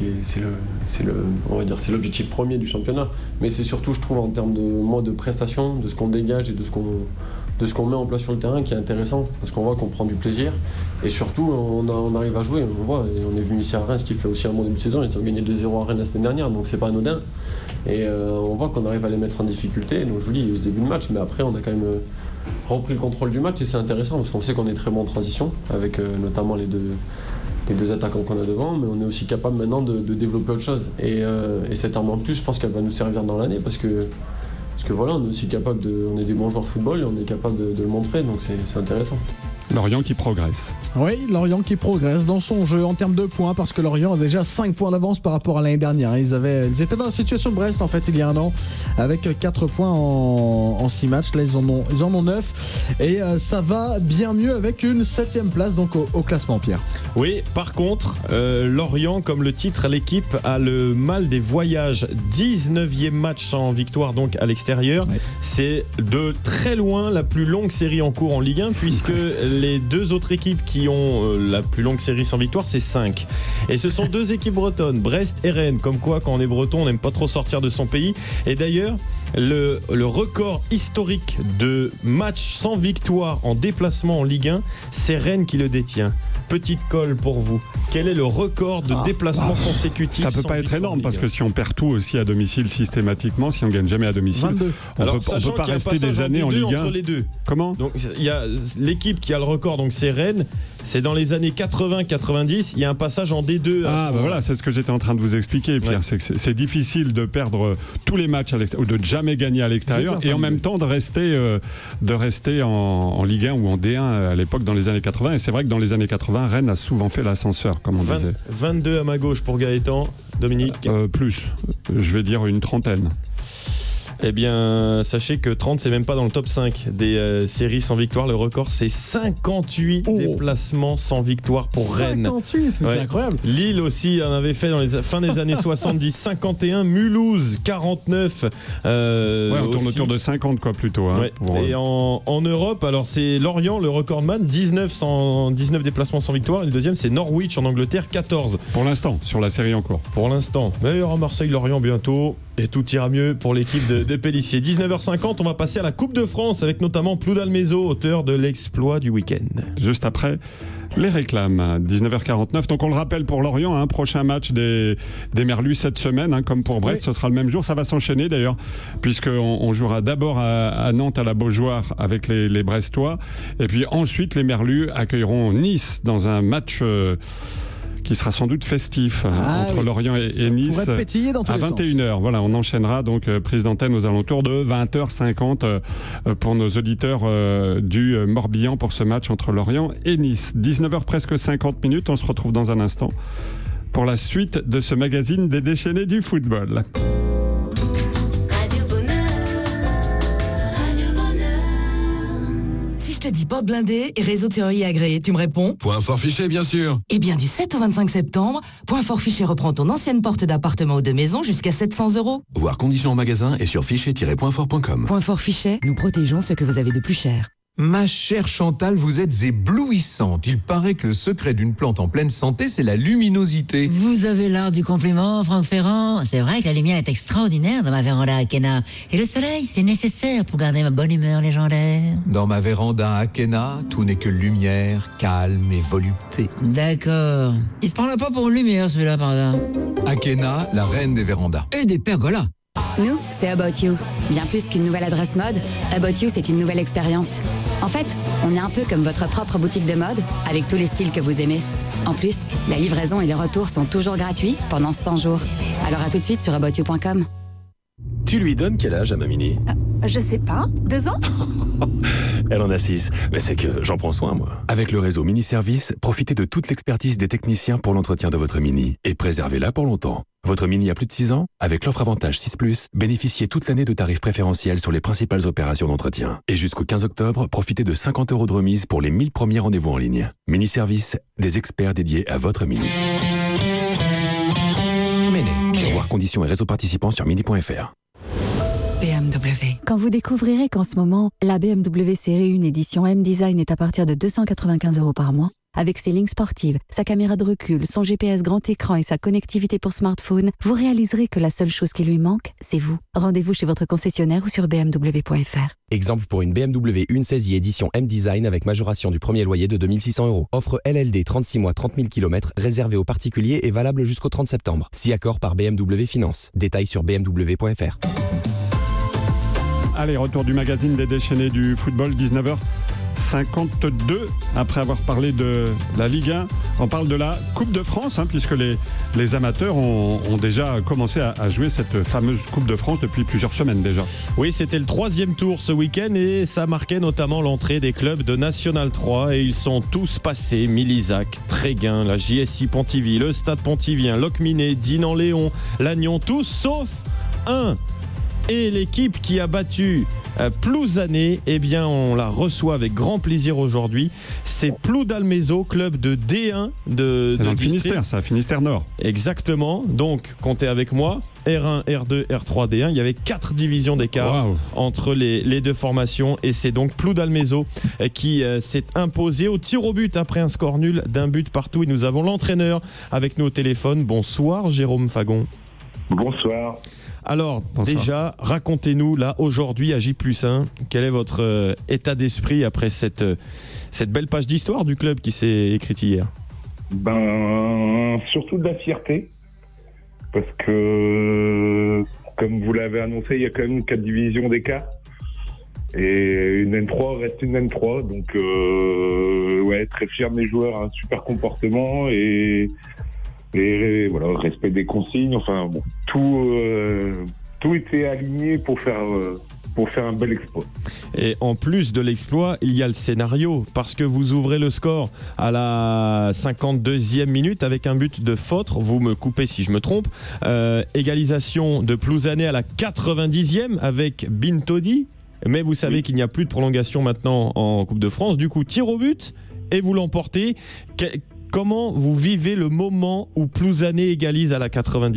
on va dire c'est l'objectif premier du championnat, mais c'est surtout, je trouve, en termes de prestations, de ce qu'on dégage et de ce qu'on met en place sur le terrain qui est intéressant, parce qu'on voit qu'on prend du plaisir et surtout on arrive à jouer, on voit, et on est venu ici à Reims qui fait aussi un bon début de saison, ils ont gagné 2-0 à Rennes la semaine dernière, donc c'est pas anodin, et on voit qu'on arrive à les mettre en difficulté. Donc je vous dis, il y a eu ce début de match, mais après on a quand même repris le contrôle du match, et c'est intéressant parce qu'on sait qu'on est très bon en transition avec notamment les deux attaquants qu'on a devant, mais on est aussi capable maintenant de développer autre chose, et cette arme en plus, je pense qu'elle va nous servir dans l'année, parce que voilà, on est aussi capable on est des bons joueurs de football et on est capable de le montrer, donc c'est intéressant. Lorient qui progresse. Oui, Lorient qui progresse dans son jeu en termes de points, parce que Lorient a déjà 5 points d'avance par rapport à l'année dernière. Ils étaient dans la situation de Brest en fait il y a un an, avec 4 points en 6 matchs. Là ils en ont 9, et ça va bien mieux avec une 7ème place donc au classement, Pierre. Oui, par contre, Lorient, comme le titre, l'équipe a le mal des voyages. 19e match sans victoire donc à l'extérieur. Ouais. C'est de très loin la plus longue série en cours en Ligue 1, puisque les deux autres équipes qui ont la plus longue série sans victoire, c'est 5. Et ce sont 2 équipes bretonnes, Brest et Rennes. Comme quoi, quand on est breton, on n'aime pas trop sortir de son pays. Et d'ailleurs, le record historique de matchs sans victoire en déplacement en Ligue 1, c'est Rennes qui le détient. Petite colle pour vous. Quel est le record de déplacements consécutifs? Ça peut pas être énorme, parce que si on perd tout aussi à domicile systématiquement, si on gagne jamais à domicile, 22. On peut pas rester des années en Ligue 1 entre les deux. Comment? Donc il y a l'équipe qui a le record, donc c'est Rennes. C'est dans les années 80-90, il y a un passage en D2. Voilà, c'est ce que j'étais en train de vous expliquer, Pierre. Ouais. C'est difficile de perdre tous les matchs à l'extérieur, ou de jamais gagner à l'extérieur, et en même temps de rester en Ligue 1 ou en D1 à l'époque dans les années 80. Et c'est vrai que dans les années 80, Rennes a souvent fait l'ascenseur, comme on disait. 22 à ma gauche pour Gaëtan. Dominique? Plus, je vais dire une 30aine. Eh bien, sachez que 30, c'est même pas dans le top 5 des séries sans victoire. Le record, c'est 58 déplacements sans victoire pour Rennes. 58, c'est incroyable. Lille aussi en avait fait dans les fins des années 70, 51. Mulhouse, 49. On tourne autour de 50, quoi, plutôt. Hein, Et en Europe, alors c'est Lorient, le recordman, 19 déplacements sans victoire. Et le deuxième, c'est Norwich en Angleterre, 14. Pour l'instant, sur la série en cours. Pour l'instant. Mais il y aura Marseille-Lorient bientôt. Et tout ira mieux pour l'équipe de Pélissier. 19h50, on va passer à la Coupe de France avec notamment Plou d'Almezo, auteur de l'exploit du week-end. Juste après les réclames, 19h49. Donc on le rappelle pour Lorient, un prochain match des Merlus cette semaine, comme pour Brest, ce sera le même jour. Ça va s'enchaîner d'ailleurs, puisqu'on jouera d'abord à Nantes à la Beaujoire avec les Brestois. Et puis ensuite, les Merlus accueilleront Nice dans un match... qui sera sans doute festif entre Lorient et Nice à 21h. Voilà, on enchaînera donc prise d'antenne aux alentours de 20h50 pour nos auditeurs du Morbihan pour ce match entre Lorient et Nice. 19h presque 50 minutes, on se retrouve dans un instant pour la suite de ce magazine des déchaînés du football. Je te dis porte blindée et réseau de serrurier agréé, tu me réponds? Point fort fiché, bien sûr. Eh bien, du 7 au 25 septembre, Point fort fiché reprend ton ancienne porte d'appartement ou de maison jusqu'à 700 €. Voir conditions en magasin et sur fiché-pointfort.com. Point fort fiché, nous protégeons ce que vous avez de plus cher. Ma chère Chantal, vous êtes éblouissante. Il paraît que le secret d'une plante en pleine santé, c'est la luminosité. Vous avez l'art du compliment, Franck Ferrand. C'est vrai que la lumière est extraordinaire dans ma véranda Akena. Et le soleil, c'est nécessaire pour garder ma bonne humeur légendaire. Dans ma véranda Akena, tout n'est que lumière, calme et volupté. D'accord. Il se prendra pas pour une lumière, celui-là, par hasard. Akena, la reine des vérandas. Et des pergolas. Nous, c'est About You. Bien plus qu'une nouvelle adresse mode, About You, c'est une nouvelle expérience. En fait, on est un peu comme votre propre boutique de mode, avec tous les styles que vous aimez. En plus, la livraison et les retours sont toujours gratuits pendant 100 jours. Alors à tout de suite sur aboutyou.com. Tu lui donnes quel âge à ma Mini ? Je sais pas, 2 ans ? Elle en a 6, mais c'est que j'en prends soin, moi. Avec le réseau Mini Service, profitez de toute l'expertise des techniciens pour l'entretien de votre Mini et préservez-la pour longtemps. Votre Mini a plus de 6 ans ? Avec l'offre Avantage 6+, bénéficiez toute l'année de tarifs préférentiels sur les principales opérations d'entretien. Et jusqu'au 15 octobre, profitez de 50 € de remise pour les 1000 premiers rendez-vous en ligne. Mini Service, des experts dédiés à votre Mini. Voir conditions et réseaux participants sur mini.fr. BMW. Quand vous découvrirez qu'en ce moment, la BMW série 1 édition M-Design est à partir de 295 € par mois, avec ses lignes sportives, sa caméra de recul, son GPS grand écran et sa connectivité pour smartphone, vous réaliserez que la seule chose qui lui manque, c'est vous. Rendez-vous chez votre concessionnaire ou sur bmw.fr. Exemple pour une BMW 1/16i édition M-Design avec majoration du premier loyer de 2 600 €. Offre LLD 36 mois 30 000 km réservée aux particuliers et valable jusqu'au 30 septembre. Si accord par BMW Finance. Détails sur bmw.fr. Allez, retour du magazine des déchaînés du football, 19h52. Après avoir parlé de la Ligue 1, on parle de la Coupe de France, puisque les amateurs ont déjà commencé à jouer cette fameuse Coupe de France depuis plusieurs semaines déjà. Oui, c'était le 3e tour ce week-end et ça marquait notamment l'entrée des clubs de National 3 et ils sont tous passés. Milizac, Tréguin, la JSI Pontivy, le Stade Pontivien, Locminé, Dinan-Léon, Lannion, tous sauf un. Et l'équipe qui a battu Plouzané, eh bien on la reçoit avec grand plaisir aujourd'hui. C'est Ploudalmézo, club de D1 de dans le Finistère, ça, Finistère Nord. Exactement. Donc comptez avec moi. R1, R2, R3, D1. Il y avait 4 divisions d'écart entre les deux formations et c'est donc Ploudalmézo qui s'est imposé au tir au but après un score nul d'1 but partout. Et nous avons l'entraîneur avec nous au téléphone. Bonsoir Jérôme Fagon. Bonsoir. Alors, déjà, racontez-nous, là, aujourd'hui, à J+1, quel est votre état d'esprit après cette belle page d'histoire du club qui s'est écrite hier ? Surtout de la fierté, parce que, comme vous l'avez annoncé, il y a quand même 4 divisions d'écart, et une N3 reste une N3, donc très fier de mes joueurs, un super comportement, et voilà, respect des consignes, enfin bon, tout était aligné pour faire un bel exploit. Et en plus de l'exploit, il y a le scénario, parce que vous ouvrez le score à la 52e minute avec un but de Fautre, vous me coupez si je me trompe, égalisation de Plouzané à la 90e avec Bintodi, mais vous savez qu'il n'y a plus de prolongation maintenant en Coupe de France, du coup tir au but et vous l'emportez. Comment vous vivez le moment où Plouzané égalise à la 90e ?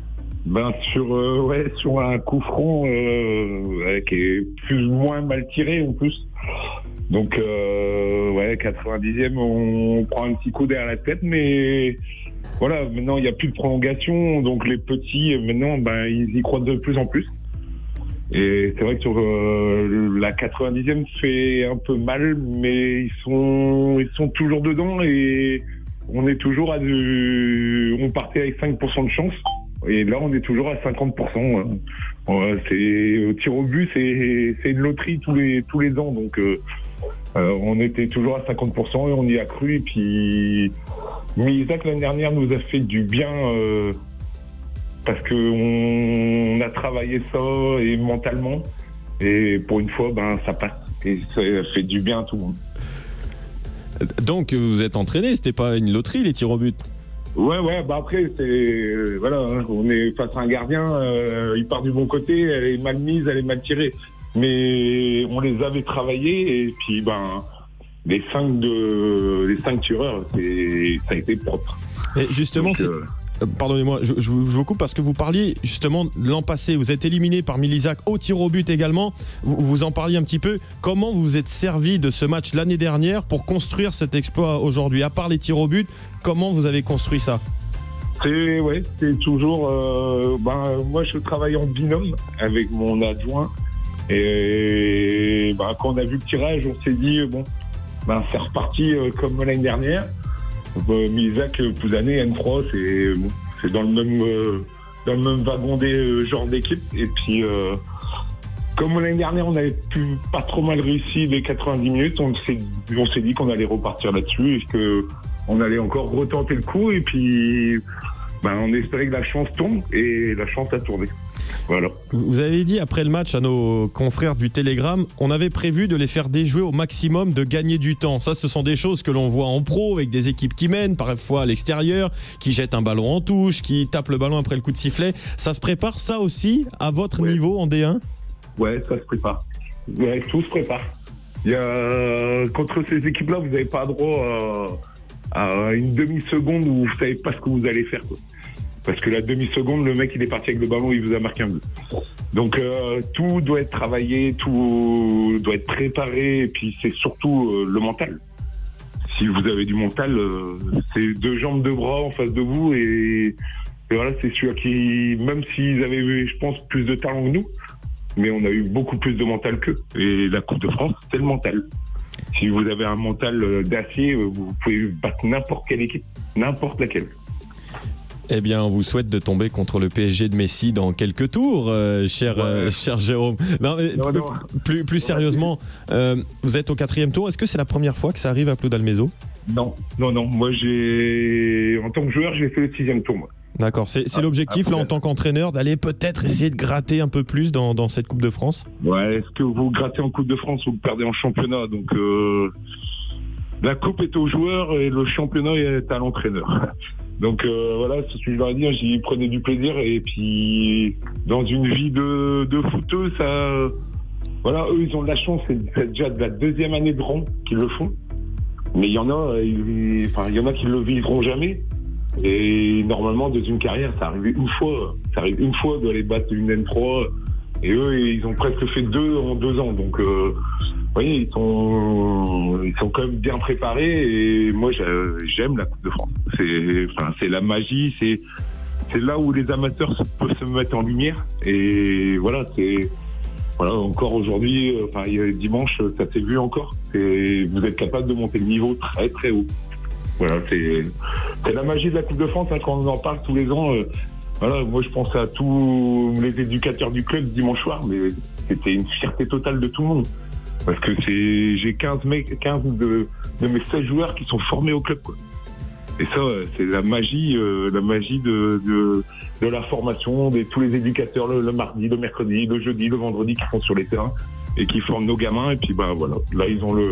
Sur un coup franc qui est plus ou moins mal tiré en plus. Donc 90e, on prend un petit coup derrière la tête, mais voilà, maintenant il n'y a plus de prolongation, donc les petits maintenant ils y croient de plus en plus. Et c'est vrai que sur la 90e fait un peu mal, mais ils sont toujours dedans et on est toujours on partait avec 5% de chance et là on est toujours à 50%. C'est au tir au but, c'est une loterie tous les ans, donc on était toujours à 50% et on y a cru. Et puis Milizac l'année dernière nous a fait du bien. Parce qu'on a travaillé ça et mentalement, et pour une fois, ça passe et ça fait du bien à tout le monde. Donc vous êtes entraîné, c'était pas une loterie les tirs au but ? Ouais, après c'est on est face à un gardien, il part du bon côté, elle est mal mise, elle est mal tirée, mais on les avait travaillés et puis les 5 tireurs, ça a été propre. Et justement, pardonnez-moi, je vous coupe parce que vous parliez justement de l'an passé. Vous êtes éliminé par Milizac au tir au but également. Vous en parliez un petit peu. Comment vous vous êtes servi de ce match l'année dernière pour construire cet exploit aujourd'hui? À part les tirs au but, comment vous avez construit ça? C'est toujours... moi, je travaille en binôme avec mon adjoint. Et quand on a vu le tirage, on s'est dit, c'est reparti comme l'année dernière. Milizac, Pouzané, N3, c'est dans le même wagon des genres d'équipe. Et puis, comme l'année dernière, on avait pas trop mal réussi les 90 minutes, on s'est dit qu'on allait repartir là-dessus et qu'on allait encore retenter le coup. Et puis, on espérait que la chance tombe, et la chance a tourné. Voilà. Vous avez dit après le match à nos confrères du Télégramme, on avait prévu de les faire déjouer au maximum, de gagner du temps. Ça, ce sont des choses que l'on voit en pro avec des équipes qui mènent, parfois à l'extérieur, qui jettent un ballon en touche, qui tapent le ballon après le coup de sifflet. Ça se prépare, ça aussi, à votre niveau en D1? Ouais, ça se prépare. Ouais, tout se prépare. Contre ces équipes-là, vous n'avez pas droit à une demi-seconde où vous ne savez pas ce que vous allez faire, quoi. Parce que la demi-seconde, le mec, il est parti avec le ballon, il vous a marqué un but. Donc, tout doit être travaillé, tout doit être préparé, et puis c'est surtout le mental. Si vous avez du mental, c'est 2 jambes, 2 bras en face de vous, et voilà, c'est celui qui, même s'ils avaient, je pense, plus de talent que nous, mais on a eu beaucoup plus de mental qu'eux. Et la Coupe de France, c'est le mental. Si vous avez un mental d'acier, vous pouvez battre n'importe quelle équipe, n'importe laquelle. Eh bien, on vous souhaite de tomber contre le PSG de Messi dans quelques tours, cher Jérôme. Non, mais plus sérieusement, vous êtes au 4e tour. Est-ce que c'est la première fois que ça arrive à Ploudalmézeau? Non. Moi, en tant que joueur, j'ai fait le 6e tour, moi. D'accord. C'est l'objectif, là, en tant qu'entraîneur, d'aller peut-être essayer de gratter un peu plus dans cette Coupe de France? Ouais, est-ce que vous grattez en Coupe de France ou vous perdez en championnat? Donc, la Coupe est aux joueurs et le championnat est à l'entraîneur. Donc voilà, c'est ce que je leur ai dit, j'y prenais du plaisir. Et puis, dans une vie de footeux, ça... Voilà, eux, ils ont de la chance, c'est déjà de la 2e année de rang qu'ils le font. Mais il y en a qui le vivront jamais. Et normalement, dans une carrière, ça arrive une fois. Ça arrive une fois d'aller battre une N3. Et eux, ils ont presque fait 2 en 2 ans. Donc, vous voyez, ils sont quand même bien préparés. Et moi, j'aime la Coupe de France. C'est la magie. C'est là où les amateurs peuvent se mettre en lumière. Et voilà, encore aujourd'hui, dimanche, ça s'est vu encore. Vous êtes capable de monter le niveau très très haut. Voilà, c'est la magie de la Coupe de France, quand on en parle tous les ans. Voilà, moi je pense à tous les éducateurs du club dimanche soir, mais c'était une fierté totale de tout le monde. Parce que j'ai 15 de mes 16 joueurs qui sont formés au club, quoi. Et ça, c'est la magie de la formation, de tous les éducateurs le mardi, le mercredi, le jeudi, le vendredi qui sont sur les terrains et qui forment nos gamins. Et puis voilà, là ils ont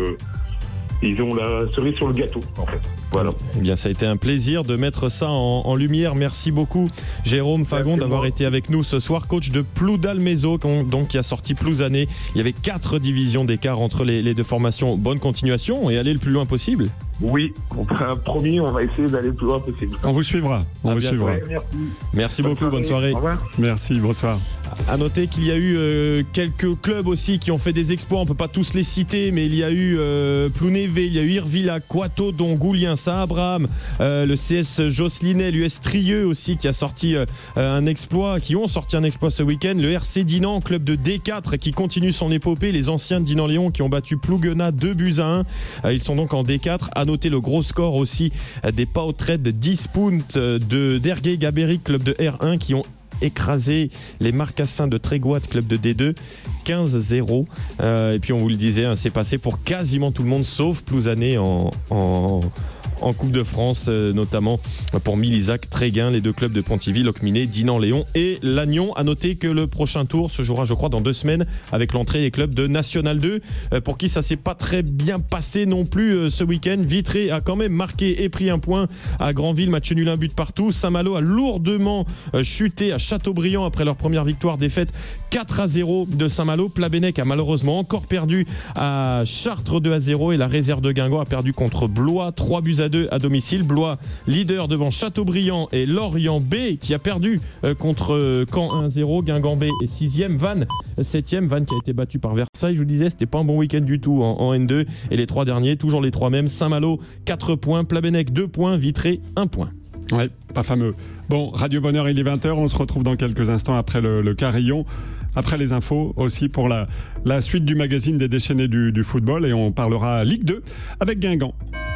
la cerise sur le gâteau, en fait. Voilà. Eh bien, ça a été un plaisir de mettre ça en lumière. Merci beaucoup, Jérôme Fagon, d'avoir été avec nous ce soir. Coach de Ploudalmézeau, donc qui a sorti Plouzané. Il y avait 4 divisions d'écart entre les 2 formations. Bonne continuation et aller le plus loin possible. Oui, on va essayer d'aller le plus loin possible. On vous suivra. Ouais, merci beaucoup, bonne soirée. Au revoir. Merci, bonsoir. À noter qu'il y a eu quelques clubs aussi qui ont fait des exploits. On ne peut pas tous les citer, mais il y a eu Plounévé, il y a eu Irvilla, Coateau, Dongoulien, Saint-Abraham, le CS Josselinais, l'US Trieux aussi qui a sorti un exploit, qui ont sorti un exploit ce week-end. Le RC Dinan, club de D4 qui continue son épopée. Les anciens de Dinan-Léon qui ont battu Plouguenat 2-1. Ils sont donc en D4. À noter le gros score aussi des Pautreds de 10 points de Dergué Gabéric, club de R1 qui ont écrasé les Marcassins de Trégoat, club de D2, 15-0. Et puis on vous le disait, c'est passé pour quasiment tout le monde sauf Plouzané en Coupe de France, notamment pour Milizac, Tréguin, les 2 clubs de Pontivy, Locminé, Dinan-Léon et Lannion. À noter que le prochain tour se jouera, je crois, dans 2 semaines avec l'entrée des clubs de National 2, pour qui ça s'est pas très bien passé non plus ce week-end. Vitré a quand même marqué et pris un point à Granville, match nul, 1 but partout. Saint-Malo a lourdement chuté à Châteaubriand après leur première victoire, défaite 4-0 de Saint-Malo. Plabennec a malheureusement encore perdu à Chartres 2-0 et la réserve de Guingamp a perdu contre Blois 3-2 à domicile. Blois leader devant Châteaubriand et Lorient B qui a perdu contre Caen 1-0. Guingamp B est 6e, Vannes 7e. Vannes qui a été battu par Versailles, je vous disais, c'était pas un bon week-end du tout en N2. Et les 3 derniers, toujours les 3 mêmes. Saint-Malo 4 points, Plabennec 2 points, Vitré 1 point. Ouais, pas fameux. Bon, Radio Bonheur, il est 20h, on se retrouve dans quelques instants après le carillon, après les infos aussi pour la suite du magazine des déchaînés du football et on parlera Ligue 2 avec Guingamp.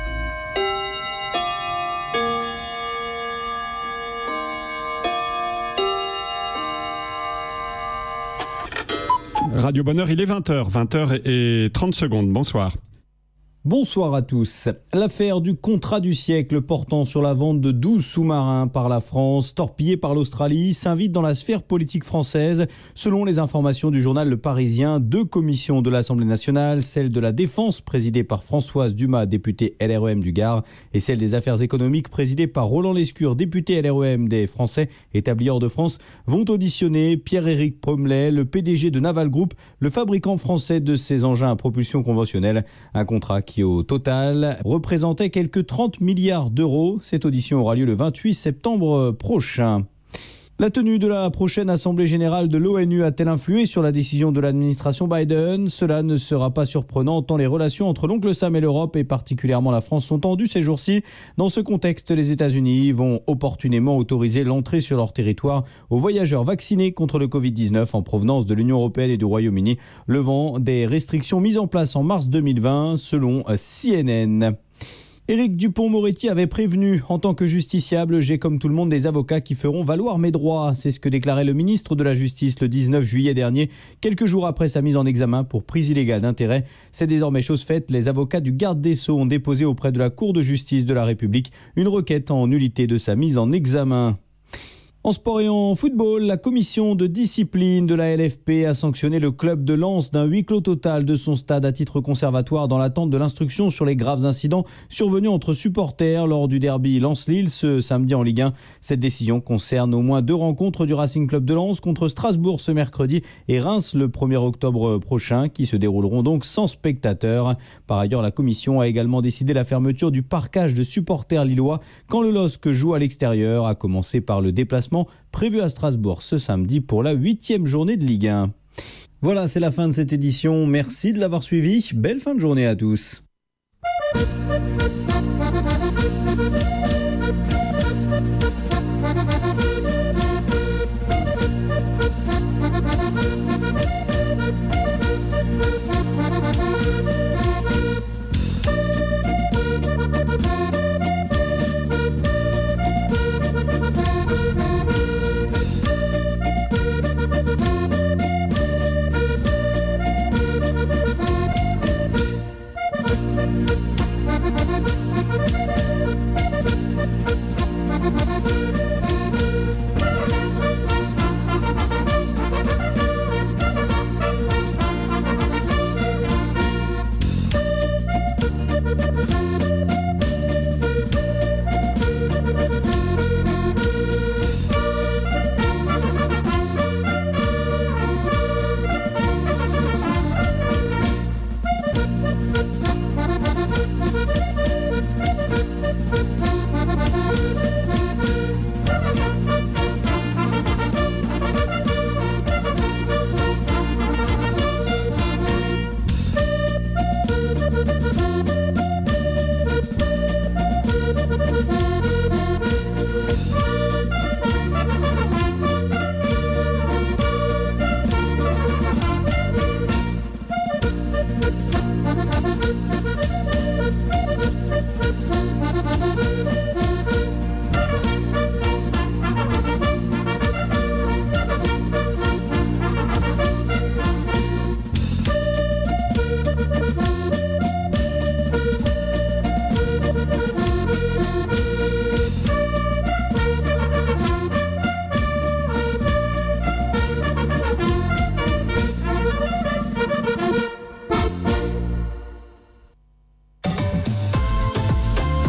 Radio Bonheur, il est 20h et 30 secondes. Bonsoir. Bonsoir à tous. L'affaire du contrat du siècle portant sur la vente de 12 sous-marins par la France, torpillés par l'Australie, s'invite dans la sphère politique française. Selon les informations du journal Le Parisien, 2 commissions de l'Assemblée nationale, celle de la Défense présidée par Françoise Dumas, députée LREM du Gard, et celle des Affaires économiques présidée par Roland Lescure, député LREM des Français établis hors de France, vont auditionner Pierre-Éric Pommelet, le PDG de Naval Group, le fabricant français de ces engins à propulsion conventionnelle. Un contrat qui au total représentait quelques 30 milliards d'euros. Cette audition aura lieu le 28 septembre prochain. La tenue de la prochaine Assemblée générale de l'ONU a-t-elle influé sur la décision de l'administration Biden ? Cela ne sera pas surprenant tant les relations entre l'oncle Sam et l'Europe et particulièrement la France sont tendues ces jours-ci. Dans ce contexte, les États-Unis vont opportunément autoriser l'entrée sur leur territoire aux voyageurs vaccinés contre le Covid-19 en provenance de l'Union européenne et du Royaume-Uni, levant des restrictions mises en place en mars 2020 selon CNN. Éric Dupond-Moretti avait prévenu, en tant que justiciable, j'ai comme tout le monde des avocats qui feront valoir mes droits. C'est ce que déclarait le ministre de la Justice le 19 juillet dernier, quelques jours après sa mise en examen pour prise illégale d'intérêt. C'est désormais chose faite. Les avocats du garde des Sceaux ont déposé auprès de la Cour de justice de la République une requête en nullité de sa mise en examen. En sport et en football, la commission de discipline de la LFP a sanctionné le club de Lens d'un huis clos total de son stade à titre conservatoire dans l'attente de l'instruction sur les graves incidents survenus entre supporters lors du derby Lens-Lille ce samedi en Ligue 1. Cette décision concerne au moins 2 rencontres du Racing Club de Lens contre Strasbourg ce mercredi et Reims le 1er octobre prochain qui se dérouleront donc sans spectateurs. Par ailleurs, la commission a également décidé la fermeture du parquage de supporters lillois quand le LOSC joue à l'extérieur, à commencer par le déplacement prévu à Strasbourg ce samedi pour la 8e journée de Ligue 1. Voilà, c'est la fin de cette édition. Merci de l'avoir suivi. Belle fin de journée à tous.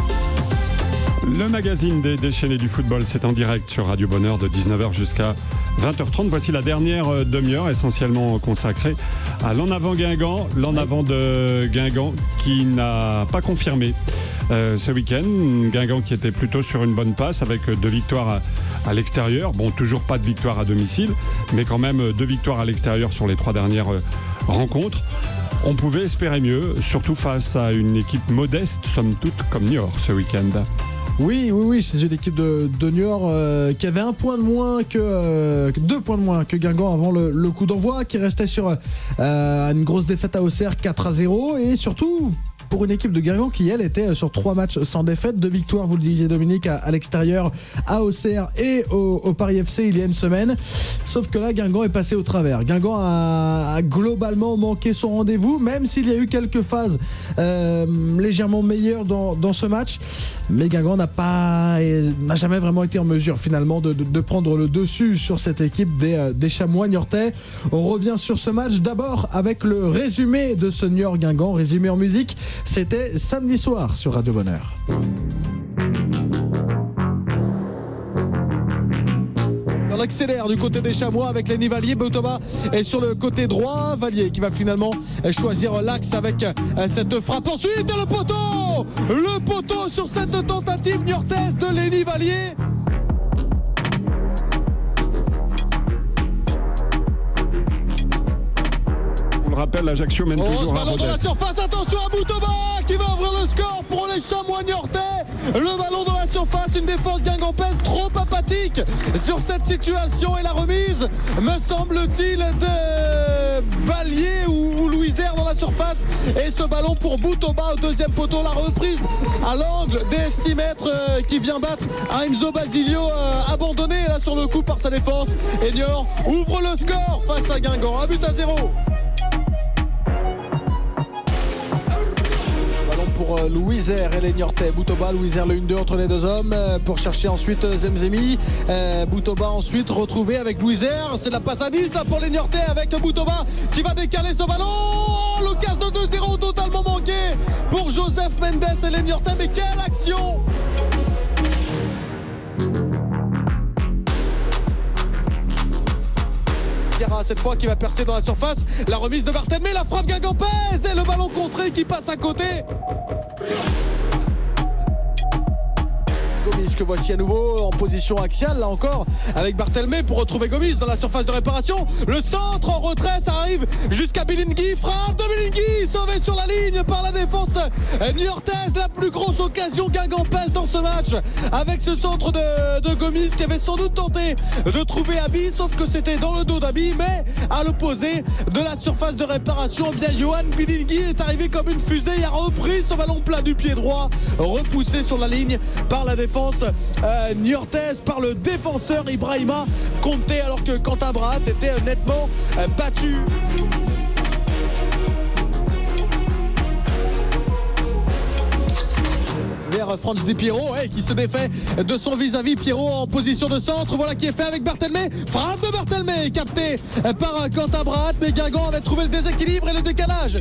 Le magazine des déchaînés du football, c'est en direct sur Radio Bonheur de 19h jusqu'à 20h30, voici la dernière demi-heure essentiellement consacrée à l'en avant Guingamp, l'en avant de Guingamp qui n'a pas confirmé ce week-end. Guingamp qui était plutôt sur une bonne passe avec 2 victoires à l'extérieur. Bon, toujours pas de victoire à domicile, mais quand même 2 victoires à l'extérieur sur les 3 dernières rencontres. On pouvait espérer mieux, surtout face à une équipe modeste, somme toute, comme Niort ce week-end. Oui, c'est une équipe de Niort qui avait 2 points de moins que Guingamp avant le coup d'envoi, qui restait sur une grosse défaite à Auxerre 4-0 et surtout pour une équipe de Guingamp qui, elle, était sur 3 matchs sans défaite, 2 victoires, vous le disiez Dominique, à l'extérieur, à Auxerre et au Paris FC il y a une semaine. Sauf que là, Guingamp est passé au travers. Guingamp a globalement manqué son rendez-vous, même s'il y a eu quelques phases légèrement meilleures dans ce match. Mais Guingamp n'a jamais vraiment été en mesure finalement de prendre le dessus sur cette équipe des Chamois niortais. On revient sur ce match d'abord avec le résumé de ce Niort-Guingamp, résumé en musique. C'était samedi soir sur Radio Bonheur. On accélère du côté des Chamois avec Lenny Vallier. Boutoma est sur le côté droit. Vallier qui va finalement choisir l'axe avec cette frappe. Ensuite, le poteau sur cette tentative niortaise de Lenny Vallier. Rappelle, Ajaccio mène toujours à ballon dans la surface, attention à Boutoma qui va ouvrir le score pour les Chamois niortais. Le ballon dans la surface, une défense guingampaise trop apathique sur cette situation et la remise, me semble-t-il, de Vallier ou Louisère dans la surface et ce ballon pour Boutoma au deuxième poteau, la reprise à l'angle des 6 mètres qui vient battre à Enzo Basilio abandonné là sur le coup par sa défense et Niort ouvre le score face à Guingamp, 1-0. Pour Louisère et les Niortais. Boutoma, Louisère le 1-2 entre les 2 hommes pour chercher ensuite Zemzemi. Boutoma ensuite retrouvé avec Louisère. C'est de la passe à 10 là pour les Niortais avec Boutoma qui va décaler ce ballon. L'occasion de 2-0 totalement manqué pour Joseph Mendes et les Niortais. Mais quelle action! Cette fois qui va percer dans la surface, la remise de Barthelmé, la frappe guingampaise et le ballon contré qui passe à côté. Gomis que voici à nouveau en position axiale là encore avec Barthelmé pour retrouver Gomis dans la surface de réparation. Le centre en retrait, ça arrive jusqu'à Bilingui, frappe de Bilingui sauvé sur la ligne par la défense niortaise. La plus grosse occasion guingampaise dans ce match avec ce centre de Gomis qui avait sans doute tenté de trouver Abi, sauf que c'était dans le dos d'Abi, mais à l'opposé de la surface de réparation, eh bien Johan Bilingui est arrivé comme une fusée et a repris ce ballon plat du pied droit, repoussé sur la ligne par la défense niortaise, par le défenseur Ibrahima Conté, alors que Quentin Braat était nettement battu. Vers Franz Di Piero qui se défait de son vis-à-vis. Piero en position de centre, voilà qui est fait avec Barthelmé, frappe de Barthelmé capté par Quentin Braat, mais Guingamp avait trouvé le déséquilibre et le décalage.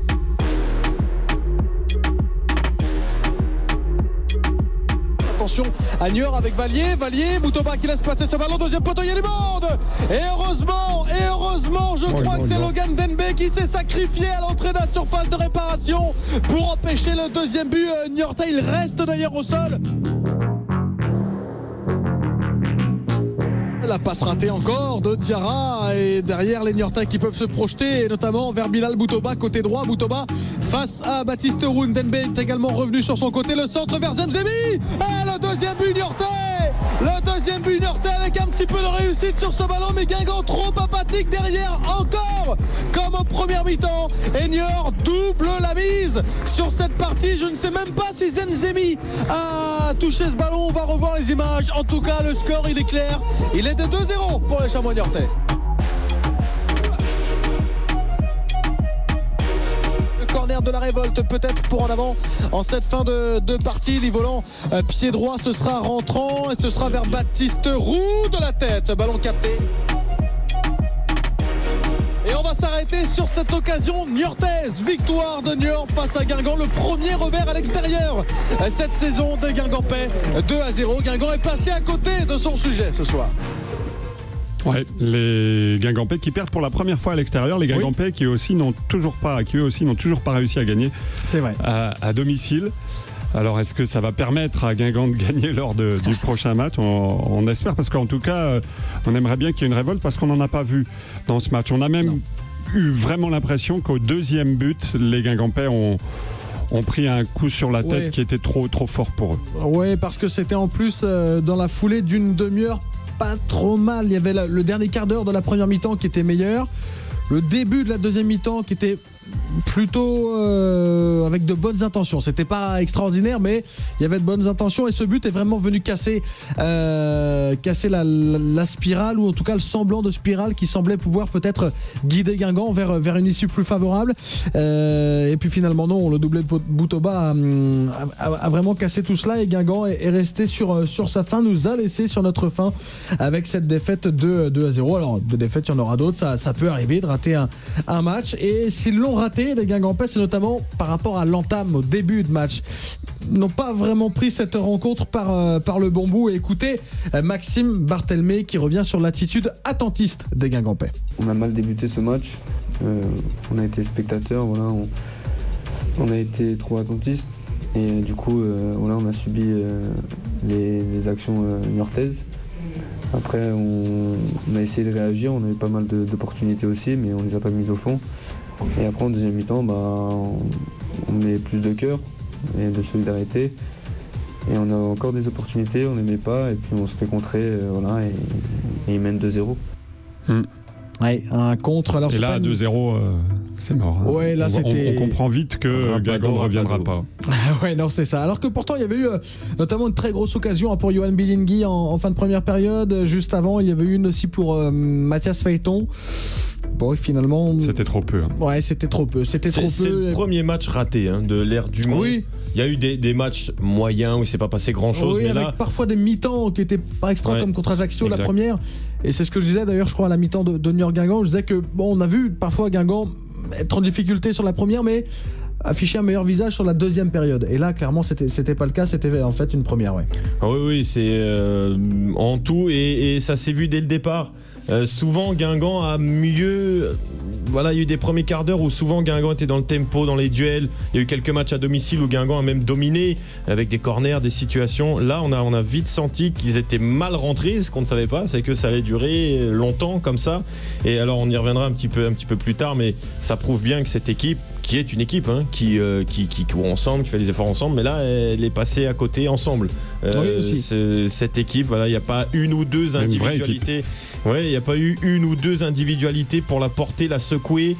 Attention à Niort avec Vallier, Boutoma qui laisse passer ce ballon, deuxième poteau, il y a du monde. Et heureusement, je crois que c'est Logan Denbe qui s'est sacrifié à l'entrée de la surface de réparation pour empêcher le deuxième but niortais. Il reste d'ailleurs au sol. La passe ratée encore de Diarra et derrière les Niortais qui peuvent se projeter et notamment vers Bilal Boutoma côté droit. Boutoma face à Baptiste Roun. Denbe est également revenu sur son côté. Le centre vers Zemzemi et le deuxième but niortais. Le deuxième but niortais avec un petit peu de réussite sur ce ballon, mais Guingamp trop apathique derrière encore comme en première mi-temps. Et Niort double la mise sur cette partie. Je ne sais même pas si Zemzemi a touché ce ballon. On va revoir les images. En tout cas, le score il est clair. Il est de 2-0 pour les Chamois niortais. Corner de la révolte peut-être pour en avant en cette fin de partie. Livolan pied droit, ce sera rentrant et ce sera vers Baptiste Roux de la tête, ballon capté. Et on va s'arrêter sur cette occasion niortaise. Victoire de Niort face à Guingamp, le premier revers à l'extérieur cette saison de Guingampais, 2-0. Guingamp est passé à côté de son sujet ce soir. Ouais, les Guingampais qui perdent pour la première fois à l'extérieur, les Guingampais qui eux aussi n'ont toujours pas réussi à gagner. C'est vrai. À domicile. Alors, est-ce que ça va permettre à Guingamp de gagner lors du prochain match ? On espère, parce qu'en tout cas, on aimerait bien qu'il y ait une révolte, parce qu'on n'en a pas vu dans ce match. On a même eu vraiment l'impression qu'au deuxième but, les Guingampais ont pris un coup sur la tête qui était trop fort pour eux. Oui, parce que c'était en plus dans la foulée d'une demi-heure pas trop mal. Il y avait le dernier quart d'heure de la première mi-temps qui était meilleur. Le début de la deuxième mi-temps qui était plutôt avec de bonnes intentions. C'était pas extraordinaire, mais il y avait de bonnes intentions, et ce but est vraiment venu casser la spirale, ou en tout cas le semblant de spirale qui semblait pouvoir peut-être guider Guingamp vers une issue plus favorable. Et puis finalement non, le doublé de Boutoba a vraiment cassé tout cela, et Guingamp est resté sur sa fin, nous a laissé sur notre fin avec cette défaite 2-0. Alors de défaites, il y en aura d'autres, ça peut arriver de rater un match, et s'ils l'ont raté, les Guingampais, c'est notamment par rapport à l'entame au début de match. Ils n'ont pas vraiment pris cette rencontre par le bon bout. Et écoutez Maxime Barthelmé qui revient sur l'attitude attentiste des Guingampais. On a mal débuté ce match. On a été spectateurs, voilà, on a été trop attentistes. Et du coup, on a subi les actions niortaises. Après, on a essayé de réagir, on avait pas mal d'opportunités aussi, mais on les a pas mises au fond. Et après, en deuxième mi-temps, on met plus de cœur et de solidarité. Et on a encore des opportunités, on n'aimait pas, et puis on se fait contrer, et ils mènent 2-0. Ouais, un contre. Alors et là, 2-0, c'est mort. Ouais, là, on comprend vite que Guingamp ne reviendra pas. Ouais, non, c'est ça. Alors que pourtant, il y avait eu notamment une très grosse occasion pour Johan Bilingui en fin de première période. Juste avant, il y avait eu une aussi pour Mathias Phaéton. Bon, finalement. C'était trop peu. Ouais, c'était trop peu. C'est le premier match raté de l'ère Dumont. Oui. Il y a eu des matchs moyens où il ne s'est pas passé grand-chose. Oui, mais avec là, parfois des mi-temps qui n'étaient pas extra, comme contre Ajaccio, la première. Et c'est ce que je disais d'ailleurs, je crois, à la mi-temps de Niort Guingamp. Je disais que, on a vu parfois Guingamp être en difficulté sur la première, mais afficher un meilleur visage sur la deuxième période. Et là, clairement, c'était pas le cas. C'était en fait une première, Oui, c'est en tout, et ça s'est vu dès le départ. Souvent Guingamp a mieux. Voilà, il y a eu des premiers quarts d'heure où souvent Guingamp était dans le tempo, dans les duels. Il y a eu quelques matchs à domicile où Guingamp a même dominé avec des corners, des situations. Là, on a vite senti qu'ils étaient mal rentrés. Ce qu'on ne savait pas, c'est que ça allait durer longtemps comme ça. Et alors, on y reviendra un petit peu plus tard, mais ça prouve bien que cette équipe, qui est une équipe qui court ensemble, qui fait des efforts ensemble, mais là elle est passée à côté ensemble. Cette équipe, voilà, il n'y a pas une ou deux individualités. Ouais, il n'y a pas eu une ou deux individualités pour la porter, la secouer.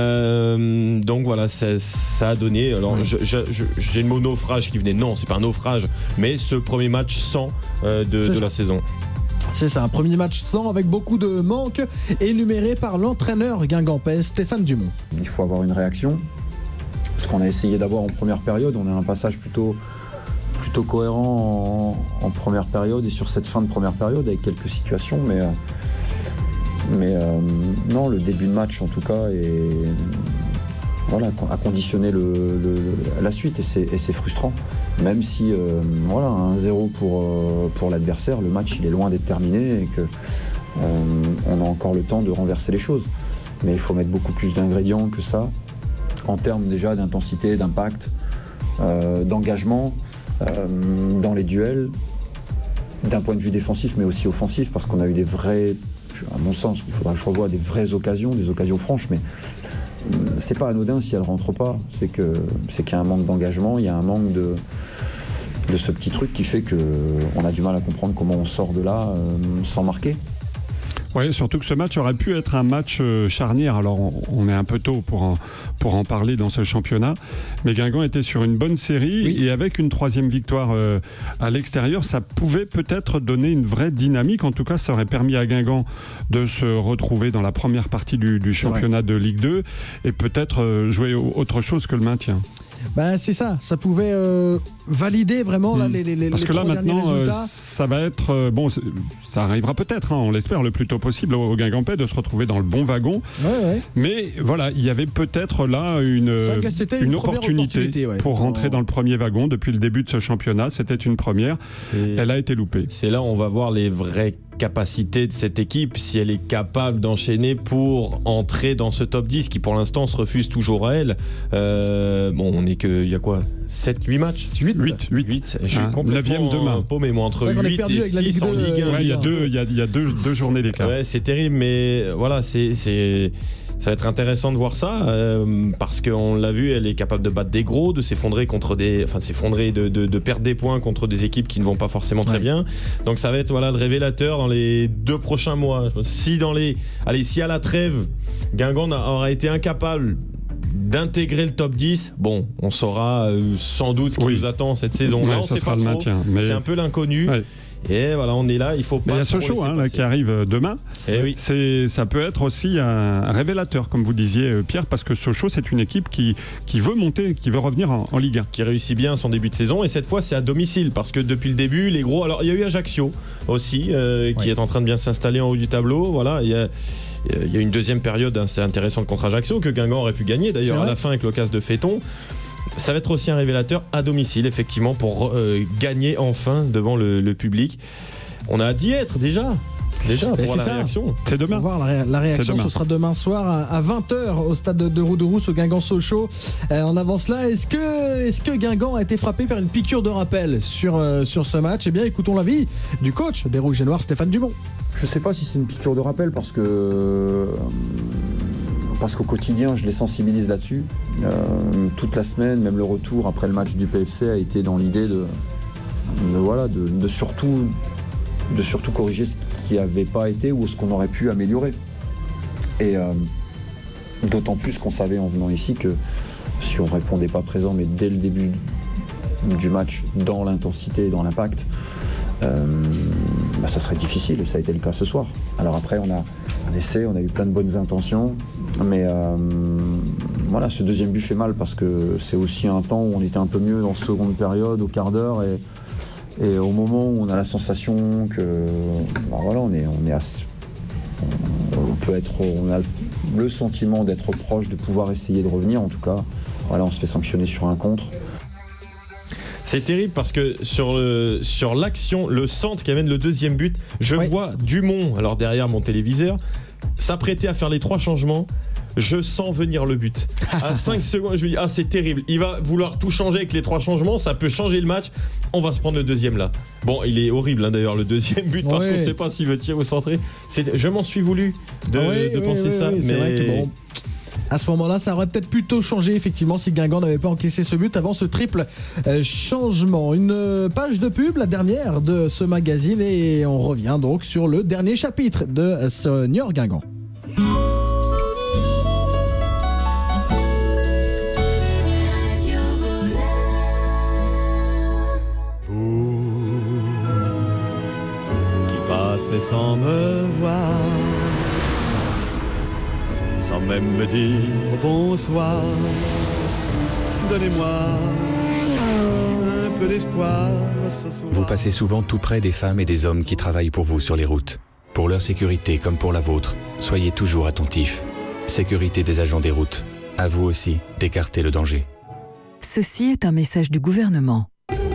Donc voilà, ça a donné. Alors j'ai le mot naufrage qui venait. Non, c'est pas un naufrage, mais ce premier match sans de la saison. C'est ça, un premier match sans, avec beaucoup de manques, énumérés par l'entraîneur guingampais Stéphane Dumont. Il faut avoir une réaction, ce qu'on a essayé d'avoir en première période. On a un passage plutôt cohérent en première période et sur cette fin de première période avec quelques situations, mais non, le début de match en tout cas a conditionné la suite, et c'est frustrant. Même si 1-0 pour l'adversaire, le match il est loin d'être terminé, et qu'on a encore le temps de renverser les choses. Mais il faut mettre beaucoup plus d'ingrédients que ça, en termes déjà d'intensité, d'impact, d'engagement dans les duels, d'un point de vue défensif mais aussi offensif, parce qu'on a eu des vrais, à mon sens, il faudra que je revoie des vraies occasions, des occasions franches, mais c'est pas anodin si elle rentre pas. C'est qu'il y a un manque d'engagement, il y a un manque de ce petit truc qui fait qu'on a du mal à comprendre comment on sort de là sans marquer. Oui, surtout que ce match aurait pu être un match charnière. Alors on est un peu tôt pour en parler dans ce championnat, mais Guingamp était sur une bonne série, et avec une troisième victoire à l'extérieur, ça pouvait peut-être donner une vraie dynamique. En tout cas, ça aurait permis à Guingamp de se retrouver dans la première partie du championnat de Ligue 2 et peut-être jouer autre chose que le maintien. C'est ça pouvait valider vraiment les parce que là maintenant ça va être ça arrivera peut-être, on l'espère le plus tôt possible aux Guingampais de se retrouver dans le bon wagon. Mais voilà, il y avait peut-être là une opportunité pour rentrer dans le premier wagon depuis le début de ce championnat. C'était une première, elle a été loupée. C'est là où on va voir les vraies capacité de cette équipe, si elle est capable d'enchaîner pour entrer dans ce top 10 qui pour l'instant se refuse toujours à elle. On est que, il y a quoi, 7-8 matchs 8. Je suis complètement demain. paumé, moi, entre 8 et 6 en Ligue 1. Ouais, il y a deux journées d'écart. Ouais, c'est terrible, mais voilà, ça va être intéressant de voir ça parce qu'on l'a vu, elle est capable de battre des gros, de s'effondrer de perdre des points contre des équipes qui ne vont pas forcément très bien. Donc ça va être le révélateur dans les 2 prochains mois. Si à la trêve, Guingamp aura été incapable d'intégrer le top 10, on saura sans doute ce qui nous attend cette saison. Là, on sait pas trop. Maintien, mais... C'est un peu l'inconnu. Ouais. Et voilà, on est là, il faut pas. Il y a Sochaux qui arrive demain. Ça peut être aussi un révélateur, comme vous disiez, Pierre, parce que Sochaux, c'est une équipe qui veut monter, qui veut revenir en Ligue 1. Qui réussit bien son début de saison, et cette fois, c'est à domicile, parce que depuis le début, les gros. Alors, il y a eu Ajaccio aussi, qui est en train de bien s'installer en haut du tableau. Voilà, il y a une deuxième période assez intéressante contre Ajaccio, que Guingamp aurait pu gagner d'ailleurs à la fin avec l'occasion de Féton. Ça va être aussi un révélateur à domicile, effectivement, pour gagner enfin devant le public. On a hâte d'y être déjà pour voir la réaction. C'est demain. Pour voir la réaction, ce sera demain soir à 20h au stade de Roux-de-Rousse au Guingamp-Sochaux. En avant cela, est-ce que Guingamp a été frappé par une piqûre de rappel sur ce match ? Eh bien, écoutons l'avis du coach des Rouges et Noirs, Stéphane Dumont. Je ne sais pas si c'est une piqûre de rappel parce qu'au quotidien, je les sensibilise là-dessus. Toute la semaine, même le retour après le match du PFC a été dans l'idée de surtout corriger ce qui n'avait pas été ou ce qu'on aurait pu améliorer. Et d'autant plus qu'on savait en venant ici que si on ne répondait pas présent, mais dès le début du match, dans l'intensité et dans l'impact, ça serait difficile, et ça a été le cas ce soir. Alors après, on a eu plein de bonnes intentions, mais ce deuxième but fait mal parce que c'est aussi un temps où on était un peu mieux dans la seconde période, au quart d'heure, et au moment où on a la sensation que on a le sentiment d'être proche, de pouvoir essayer de revenir. En tout cas, on se fait sanctionner sur un contre. C'est terrible parce que sur l'action, le centre qui amène le deuxième but, je vois Dumont, alors derrière mon téléviseur, s'apprêter à faire les 3 changements. Je sens venir le but. À 5 secondes, je me dis, c'est terrible. Il va vouloir tout changer avec les 3 changements, ça peut changer le match. On va se prendre le deuxième là. Bon, il est horrible d'ailleurs le deuxième but parce qu'on ne sait pas s'il veut tirer ou centrer. Je m'en suis voulu de penser ça. Mais... C'est vrai que à ce moment-là, ça aurait peut-être plutôt changé effectivement si Guingamp n'avait pas encaissé ce but avant ce triple changement. Une page de pub, la dernière de ce magazine, et on revient donc sur le dernier chapitre de ce Niort Guingamp. Vous qui passez sans me voir, sans même me dire bonsoir, donnez-moi un peu d'espoir ce soir. Vous passez souvent tout près des femmes et des hommes qui travaillent pour vous sur les routes. Pour leur sécurité comme pour la vôtre, soyez toujours attentifs. Sécurité des agents des routes. À vous aussi d'écarter le danger. Ceci est un message du gouvernement.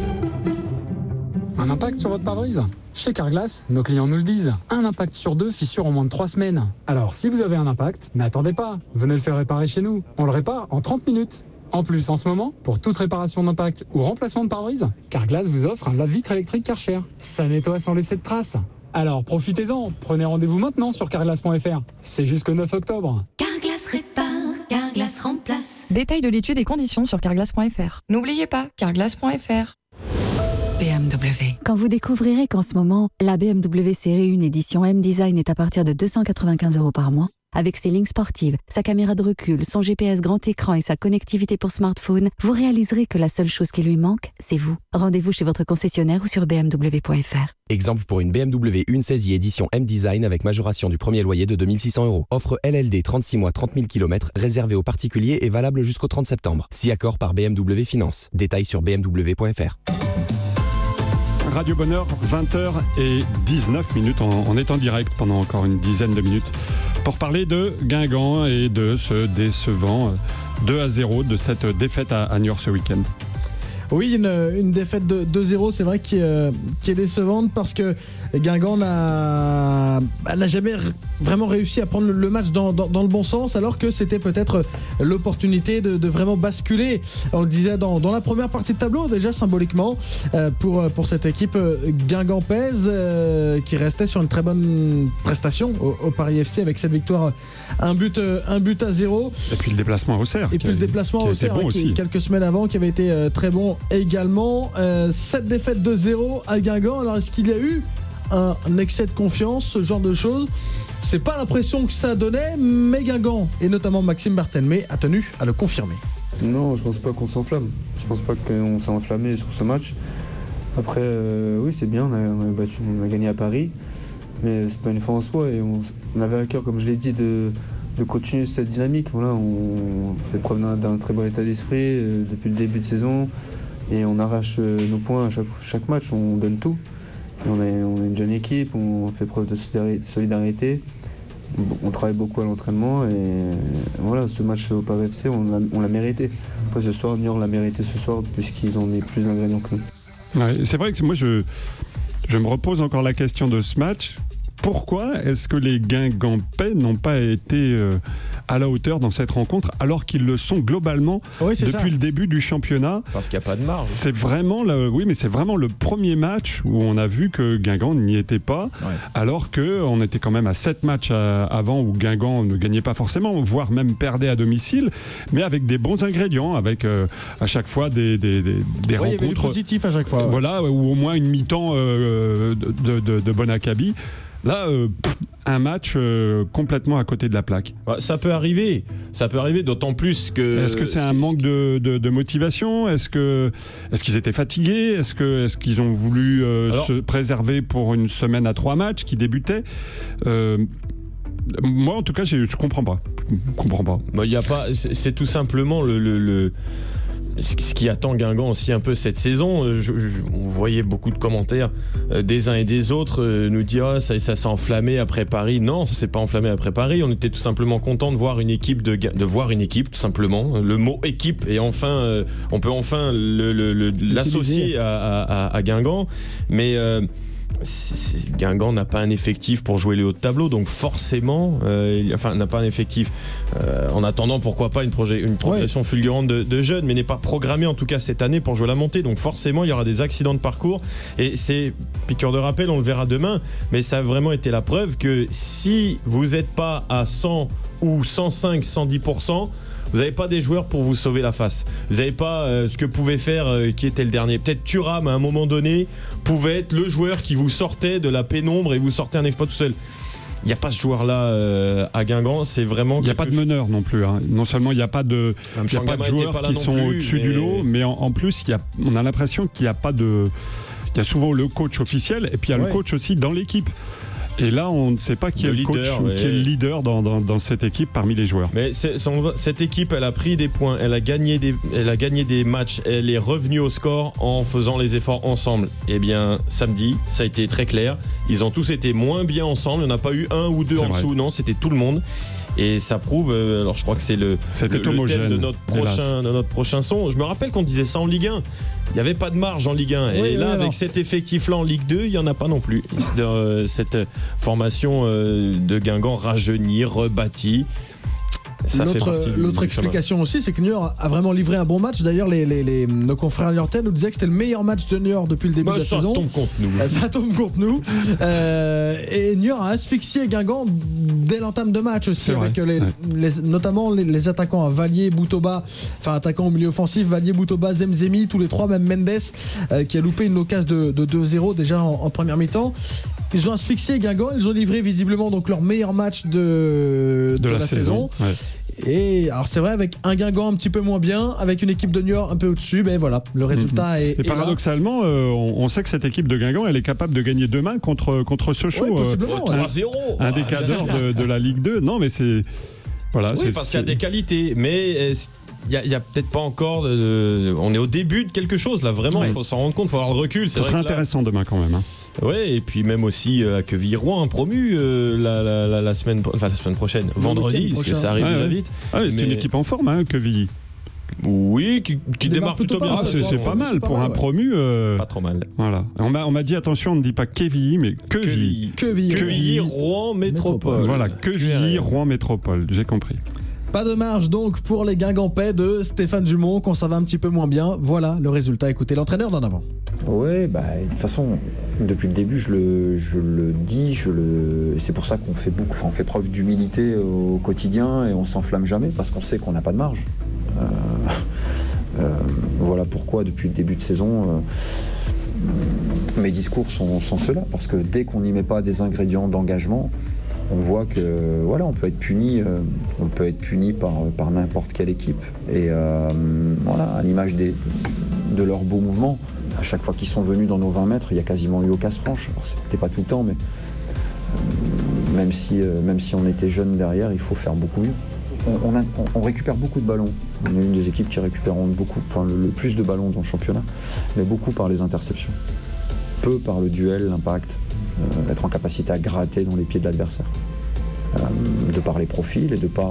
Un impact sur votre pare-brise ? Chez Carglass, nos clients nous le disent. Un impact sur 2 fissure en moins de 3 semaines. Alors, si vous avez un impact, n'attendez pas. Venez le faire réparer chez nous. On le répare en 30 minutes. En plus, en ce moment, pour toute réparation d'impact ou remplacement de pare-brise, Carglass vous offre un lave-vitre électrique Karcher. Ça nettoie sans laisser de traces. Alors, profitez-en. Prenez rendez-vous maintenant sur carglass.fr. C'est jusqu'au 9 octobre. Carglass répare, Carglass remplace. Détails de l'étude et conditions sur carglass.fr. N'oubliez pas, carglass.fr. BMW. Quand vous découvrirez qu'en ce moment, la BMW série 1 édition M-Design est à partir de 295 € par mois, avec ses lignes sportives, sa caméra de recul, son GPS grand écran et sa connectivité pour smartphone, vous réaliserez que la seule chose qui lui manque, c'est vous. Rendez-vous chez votre concessionnaire ou sur bmw.fr. Exemple pour une BMW 1 saisie édition M-Design avec majoration du premier loyer de 2 600 €. Offre LLD 36 mois 30 000 km réservée aux particuliers et valable jusqu'au 30 septembre. Si accord par BMW Finance. Détails sur bmw.fr. Radio Bonheur, 20h19. On est en direct pendant encore une dizaine de minutes pour parler de Guingamp et de ce décevant 2-0 de cette défaite à Niort ce week-end. Oui, une défaite de 2-0, c'est vrai qui est décevante parce que Guingamp n'a jamais vraiment réussi à prendre le match dans le bon sens, alors que c'était peut-être l'opportunité de vraiment basculer. On le disait dans la première partie de tableau, déjà symboliquement, pour cette équipe guingampaise qui restait sur une très bonne prestation au Paris FC avec cette victoire 1 but à 0. Et puis le déplacement à Auxerre. Et puis le déplacement à Auxerre, bon aussi. Quelques semaines avant, qui avait été très bon également. 7 défaites de 0 à Guingamp. Alors est-ce qu'il y a eu un excès de confiance, ce genre de choses? C'est pas l'impression que ça donnait, mais Guingamp, et notamment Maxime Berthelmé, a tenu à le confirmer. Non, je pense pas qu'on s'enflamme. Je pense pas qu'on s'est enflammé sur ce match. Après, oui, c'est bien, on a gagné à Paris, mais c'est pas une fin en soi. Et on avait à cœur, comme je l'ai dit, de continuer cette dynamique. Voilà, on fait preuve d'un très bon état d'esprit depuis le début de saison. Et on arrache nos points à chaque match, on donne tout. Et on est une jeune équipe, on fait preuve de solidarité. On travaille beaucoup à l'entraînement et voilà, ce match au Paris FC, on l'a mérité. Après ce soir, Niort l'a mérité ce soir puisqu'ils ont mis plus d'ingrédients que nous. Ouais, c'est vrai que moi je me repose encore la question de ce match. Pourquoi est-ce que les Guingampais n'ont pas été à la hauteur dans cette rencontre alors qu'ils le sont globalement depuis le début du championnat? Parce qu'il n'y a pas de marge. C'est vraiment c'est vraiment le premier match où on a vu que Guingamp n'y était pas, alors qu'on était quand même à 7 matchs avant où Guingamp ne gagnait pas forcément, voire même perdait à domicile, mais avec des bons ingrédients, avec à chaque fois des rencontres. Il y avait du positif à chaque fois. Voilà, ou au moins une mi-temps de bon acabit. Là, un match complètement à côté de la plaque. Ça peut arriver, d'autant plus que... Est-ce que c'est un manque de motivation ? Est-ce qu'ils étaient fatigués ? Est-ce qu'ils ont voulu se préserver pour une semaine à 3 matchs qui débutaient ? Moi, en tout cas, je comprends pas. Y a pas, c'est tout simplement ce qui attend Guingamp aussi un peu cette saison. On voyait beaucoup de commentaires des uns et des autres nous dire ça s'est enflammé après Paris. Non, ça s'est pas enflammé après Paris. On était tout simplement content de voir une équipe, tout simplement. Le mot équipe, et enfin, on peut enfin l'associer à Guingamp. Mais Guingamp n'a pas un effectif pour jouer les hauts de tableau, donc forcément, n'a pas un effectif. En attendant, pourquoi pas une progression fulgurante de jeunes, mais n'est pas programmé en tout cas cette année pour jouer la montée. Donc forcément, il y aura des accidents de parcours. Et c'est piqûre de rappel, on le verra demain, mais ça a vraiment été la preuve que si vous n'êtes pas à 100 ou 105, 110%, vous n'avez pas des joueurs pour vous sauver la face. Vous n'avez pas ce que pouvait faire, qui était le dernier. Peut-être Thuram, à un moment donné, pouvait être le joueur qui vous sortait de la pénombre et vous sortait un exploit tout seul. Il n'y a pas ce joueur-là à Guingamp. C'est vraiment. Il n'y a pas de meneur non plus. Hein. Non seulement il n'y a pas de joueurs qui sont au-dessus du lot, mais en plus, on a l'impression qu'il n'y a pas de. Il y a souvent le coach officiel et puis il y a le coach aussi dans l'équipe. Et là, on ne sait pas qui est le coach ou qui est le leader dans cette équipe parmi les joueurs. Mais cette équipe, elle a pris des points, elle a gagné des matchs, elle est revenue au score en faisant les efforts ensemble. Et bien, samedi, ça a été très clair. Ils ont tous été moins bien ensemble. Il n'y en a pas eu un ou deux en dessous. Non, c'était tout le monde. Et ça prouve, alors je crois que c'est le thème de notre prochain son. Je me rappelle qu'on disait ça en Ligue 1. Il n'y avait pas de marge en Ligue 1. Et là, avec cet effectif-là en Ligue 2, il n'y en a pas non plus. Cette formation de Guingamp rajeunie, rebâtie. L'autre explication aussi, c'est que Niort a vraiment livré un bon match. D'ailleurs, nos confrères niortais nous disaient que c'était le meilleur match de Niort depuis le début de la saison. Ça tombe contre nous. Et Niort a asphyxié Guingamp dès l'entame de match aussi, avec notamment les attaquants à Vallier, Boutoba, enfin attaquants au milieu offensif, Vallier, Boutoba, Zemzemi, tous les trois, même Mendes qui a loupé une occasion de 2-0 déjà en première mi-temps. Ils ont asphyxié Guingamp, ils ont livré visiblement donc leur meilleur match de la saison. Ouais. Et alors c'est vrai, avec un Guingamp un petit peu moins bien, avec une équipe de Niort un peu au-dessus, ben voilà, le résultat est. Et paradoxalement, on sait que cette équipe de Guingamp, elle est capable de gagner demain contre Sochaux, 3-0. Un des cadors de la Ligue 2. Non, mais c'est voilà. Oui, parce qu'il y a des qualités, mais. Il n'y a peut-être pas encore. On est au début de quelque chose là, vraiment. Il faut s'en rendre compte, il faut avoir le recul. Ça sera intéressant demain quand même. Hein. Ouais, et puis même aussi à Quevilly-Rouen, promu la semaine prochaine, vendredi, parce que ça arrive déjà vite. C'est une équipe en forme, Quevilly. Oui, qui démarre plutôt bien. C'est pas mal pour un promu. Pas trop mal. Voilà. On m'a dit attention, on ne dit pas Quevilly, mais Quevilly, Rouen Métropole. Voilà, Quevilly, Rouen Métropole. J'ai compris. Pas de marge donc pour les Guingampais de Stéphane Dumont, qu'on ça va un petit peu moins bien. Voilà le résultat. Écoutez l'entraîneur d'en avant. Ouais, de toute façon, depuis le début, je le dis, c'est pour ça qu'on fait on fait preuve d'humilité au quotidien et on s'enflamme jamais parce qu'on sait qu'on n'a pas de marge. Voilà pourquoi depuis le début de saison, mes discours sont ceux-là, parce que dès qu'on n'y met pas des ingrédients d'engagement, on voit que voilà, on peut être puni par n'importe quelle équipe. Et voilà, à l'image de leurs beaux mouvements, à chaque fois qu'ils sont venus dans nos 20 mètres, il y a quasiment eu au casse-franche. Alors c'était pas tout le temps, mais même si on était jeunes derrière, il faut faire beaucoup mieux. On récupère beaucoup de ballons. On est une des équipes qui récupérons le plus de ballons dans le championnat, mais beaucoup par les interceptions. Peu par le duel, l'impact, être en capacité à gratter dans les pieds de l'adversaire. De par les profils et de par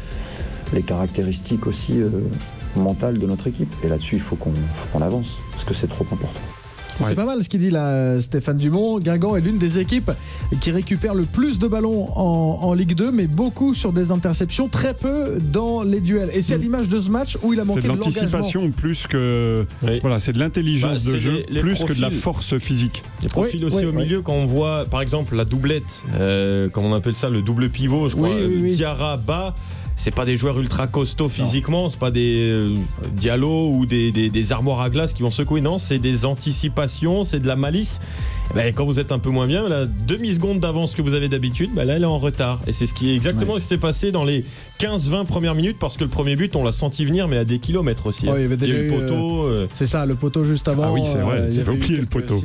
les caractéristiques aussi mentales de notre équipe. Et là-dessus, il faut qu'on avance, parce que c'est trop important. Ouais. C'est pas mal ce qu'il dit là, Stéphane Dumont. Guingamp est l'une des équipes qui récupère le plus de ballons en Ligue 2, mais beaucoup sur des interceptions, très peu dans les duels. Et c'est à l'image de ce match où il a manqué de l'engagement. C'est de l'anticipation plus que... Oui. Voilà, c'est de l'intelligence de jeu plus profils, que de la force physique. Les profils aussi au milieu, quand on voit par exemple la doublette, comme on appelle ça, le double pivot, je crois, Diarra, Bas. C'est pas des joueurs ultra costauds physiquement, c'est pas des Diallo ou des armoires à glace qui vont secouer, non, c'est des anticipations, c'est de la malice. Quand vous êtes un peu moins bien, la demi-seconde d'avance que vous avez d'habitude, là elle est en retard. Et c'est ce qui est exactement ce qui s'est passé dans les 15-20 premières minutes, parce que le premier but on l'a senti venir, mais à des kilomètres aussi. Il y avait déjà eu le poteau. C'est ça, le poteau juste avant. Ah oui, c'est vrai, il y avait oublié le poteau.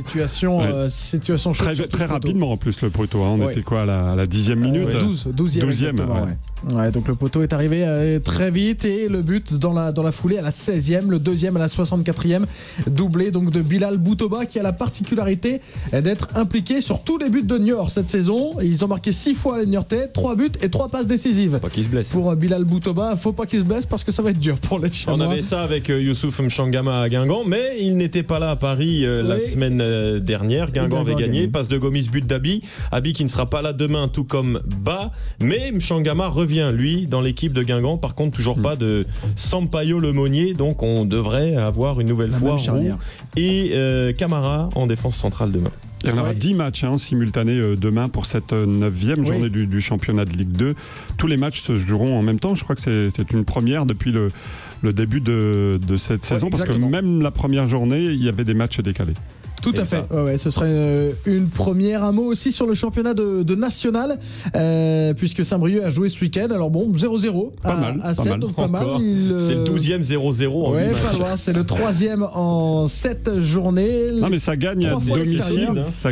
Situation chaude. Très rapidement en plus le poteau. On était quoi à la 10e minute 12e. Ouais, donc le poteau est arrivé très vite et le but dans la foulée à la 16e, le deuxième à la 64e, doublé donc de Bilal Boutoba, qui a la particularité d'être impliqué sur tous les buts de Niort cette saison. Ils ont marqué 6 fois les Niortais, 3 buts et 3 passes décisives. Faut pas qu'il se blesse. Pour Bilal Boutoba, faut pas qu'il se blesse parce que ça va être dur pour les Chamois. On avait ça avec Youssouf Mchangama à Guingamp, mais il n'était pas là à Paris la semaine dernière. Guingamp avait gagné. Passe de Gomis, but d'Abi. Abi qui ne sera pas là demain, tout comme Bas, mais Mchangama revient lui dans l'équipe de Guingamp. Par contre, toujours pas de Sampaio Lemonnier, donc on devrait avoir une nouvelle fois Roux et Camara en défense centrale demain. Il y en aura 10 matchs simultanés demain pour cette 9e journée du championnat de Ligue 2. Tous les matchs se joueront en même temps. Je crois que c'est une première depuis le début de cette saison, parce que même la première journée, il y avait des matchs décalés. Tout à fait. Ce serait une première. Un mot aussi sur le championnat de National, puisque Saint-Brieuc a joué ce week-end. Alors bon, 0-0 à 7, donc pas mal. C'est le 12e 0-0 en 8 matchs. Pas loin. C'est le 3e en 7 journées. Non, mais ça gagne à domicile.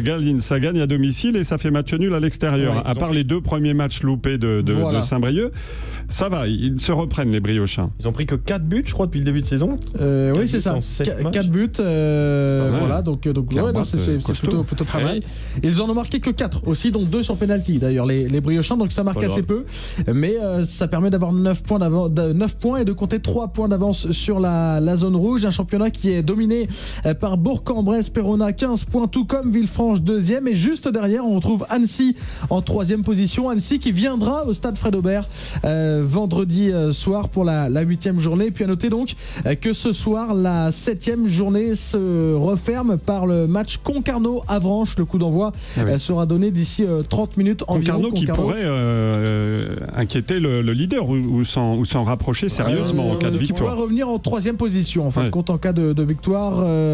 Ça gagne à domicile et ça fait match nul à l'extérieur. Ouais, à part les 2 premiers matchs loupés de Saint-Brieuc, ça va. Ils se reprennent, les Briochins. Ils ont pris que 4 buts, je crois, depuis le début de saison. Oui, c'est ça. 4 buts. Voilà, donc c'est plutôt pas mal. Ils en ont marqué que 4 aussi, dont 2 sur penalty d'ailleurs, les Briochins, donc ça marque assez peu, mais ça permet d'avoir 9 points et de compter 3 points d'avance sur la zone rouge. Un championnat qui est dominé par Bourg-en-Bresse, Perona 15 points, tout comme Villefranche 2e, et juste derrière on retrouve Annecy en 3e position. Annecy qui viendra au stade Fred Aubert vendredi soir pour la 8e journée. Et puis à noter donc que ce soir la 7e journée se referme par le match Concarneau-Avranches. Le coup d'envoi sera donné d'ici 30 minutes environ. Concarneau qui pourrait inquiéter le leader ou s'en rapprocher sérieusement en cas de victoire. Qui pourrait revenir en 3e position en fin de compte en cas de victoire.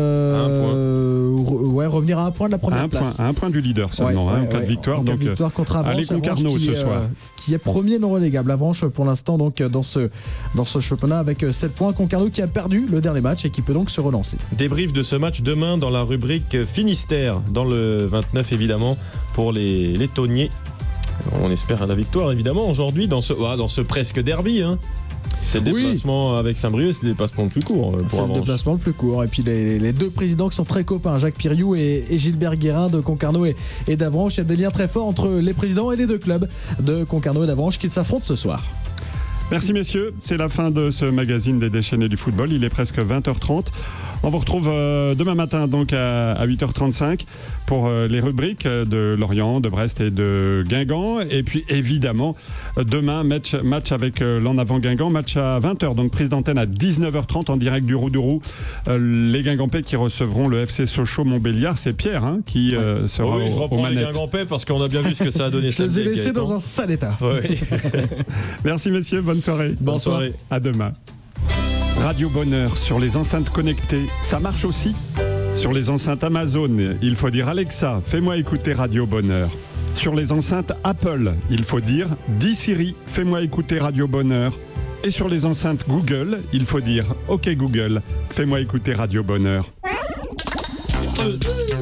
Revenir à 1 point de la première place. À 1 point du leader seulement en cas de victoire. Donc victoire contre Avranches. Allez Concarneau ce soir. Qui est premier non relégable. Avranches pour l'instant donc dans ce championnat avec 7 points. Concarneau qui a perdu le dernier match et qui peut donc se relancer. Débrief de ce match demain dans la rubrique Finistère, dans le 29 évidemment pour les Tonniers. On espère à la victoire évidemment aujourd'hui dans ce presque derby. C'est le déplacement avec Saint-Brieuc, c'est le déplacement le plus court. C'est le déplacement le plus court. Et puis les 2 présidents qui sont très copains, Jacques Piriou et Gilbert Guérin de Concarneau et d'Avranches. Il y a des liens très forts entre les présidents et les 2 clubs de Concarneau et d'Avranches qui s'affrontent ce soir. Merci messieurs, c'est la fin de ce magazine des déchaînés du football. Il est presque 20h30. On vous retrouve demain matin donc à 8h35 pour les rubriques de Lorient, de Brest et de Guingamp. Et puis évidemment, demain, match avec l'En Avant Guingamp, match à 20h, donc prise d'antenne à 19h30 en direct du Roux-de-Roux. Les Guingampais qui recevront le FC Sochaux-Montbéliard. C'est Pierre qui sera je aux reprends les manettes. Guingampais parce qu'on a bien vu ce que ça a donné. Je les ai laissés dans un sale état. Oui. Merci messieurs, bonne soirée. Bonne soirée. À demain. Radio Bonheur sur les enceintes connectées, ça marche aussi. Sur les enceintes Amazon, il faut dire Alexa, fais-moi écouter Radio Bonheur. Sur les enceintes Apple, il faut dire dis Siri, fais-moi écouter Radio Bonheur. Et sur les enceintes Google, il faut dire OK Google, fais-moi écouter Radio Bonheur.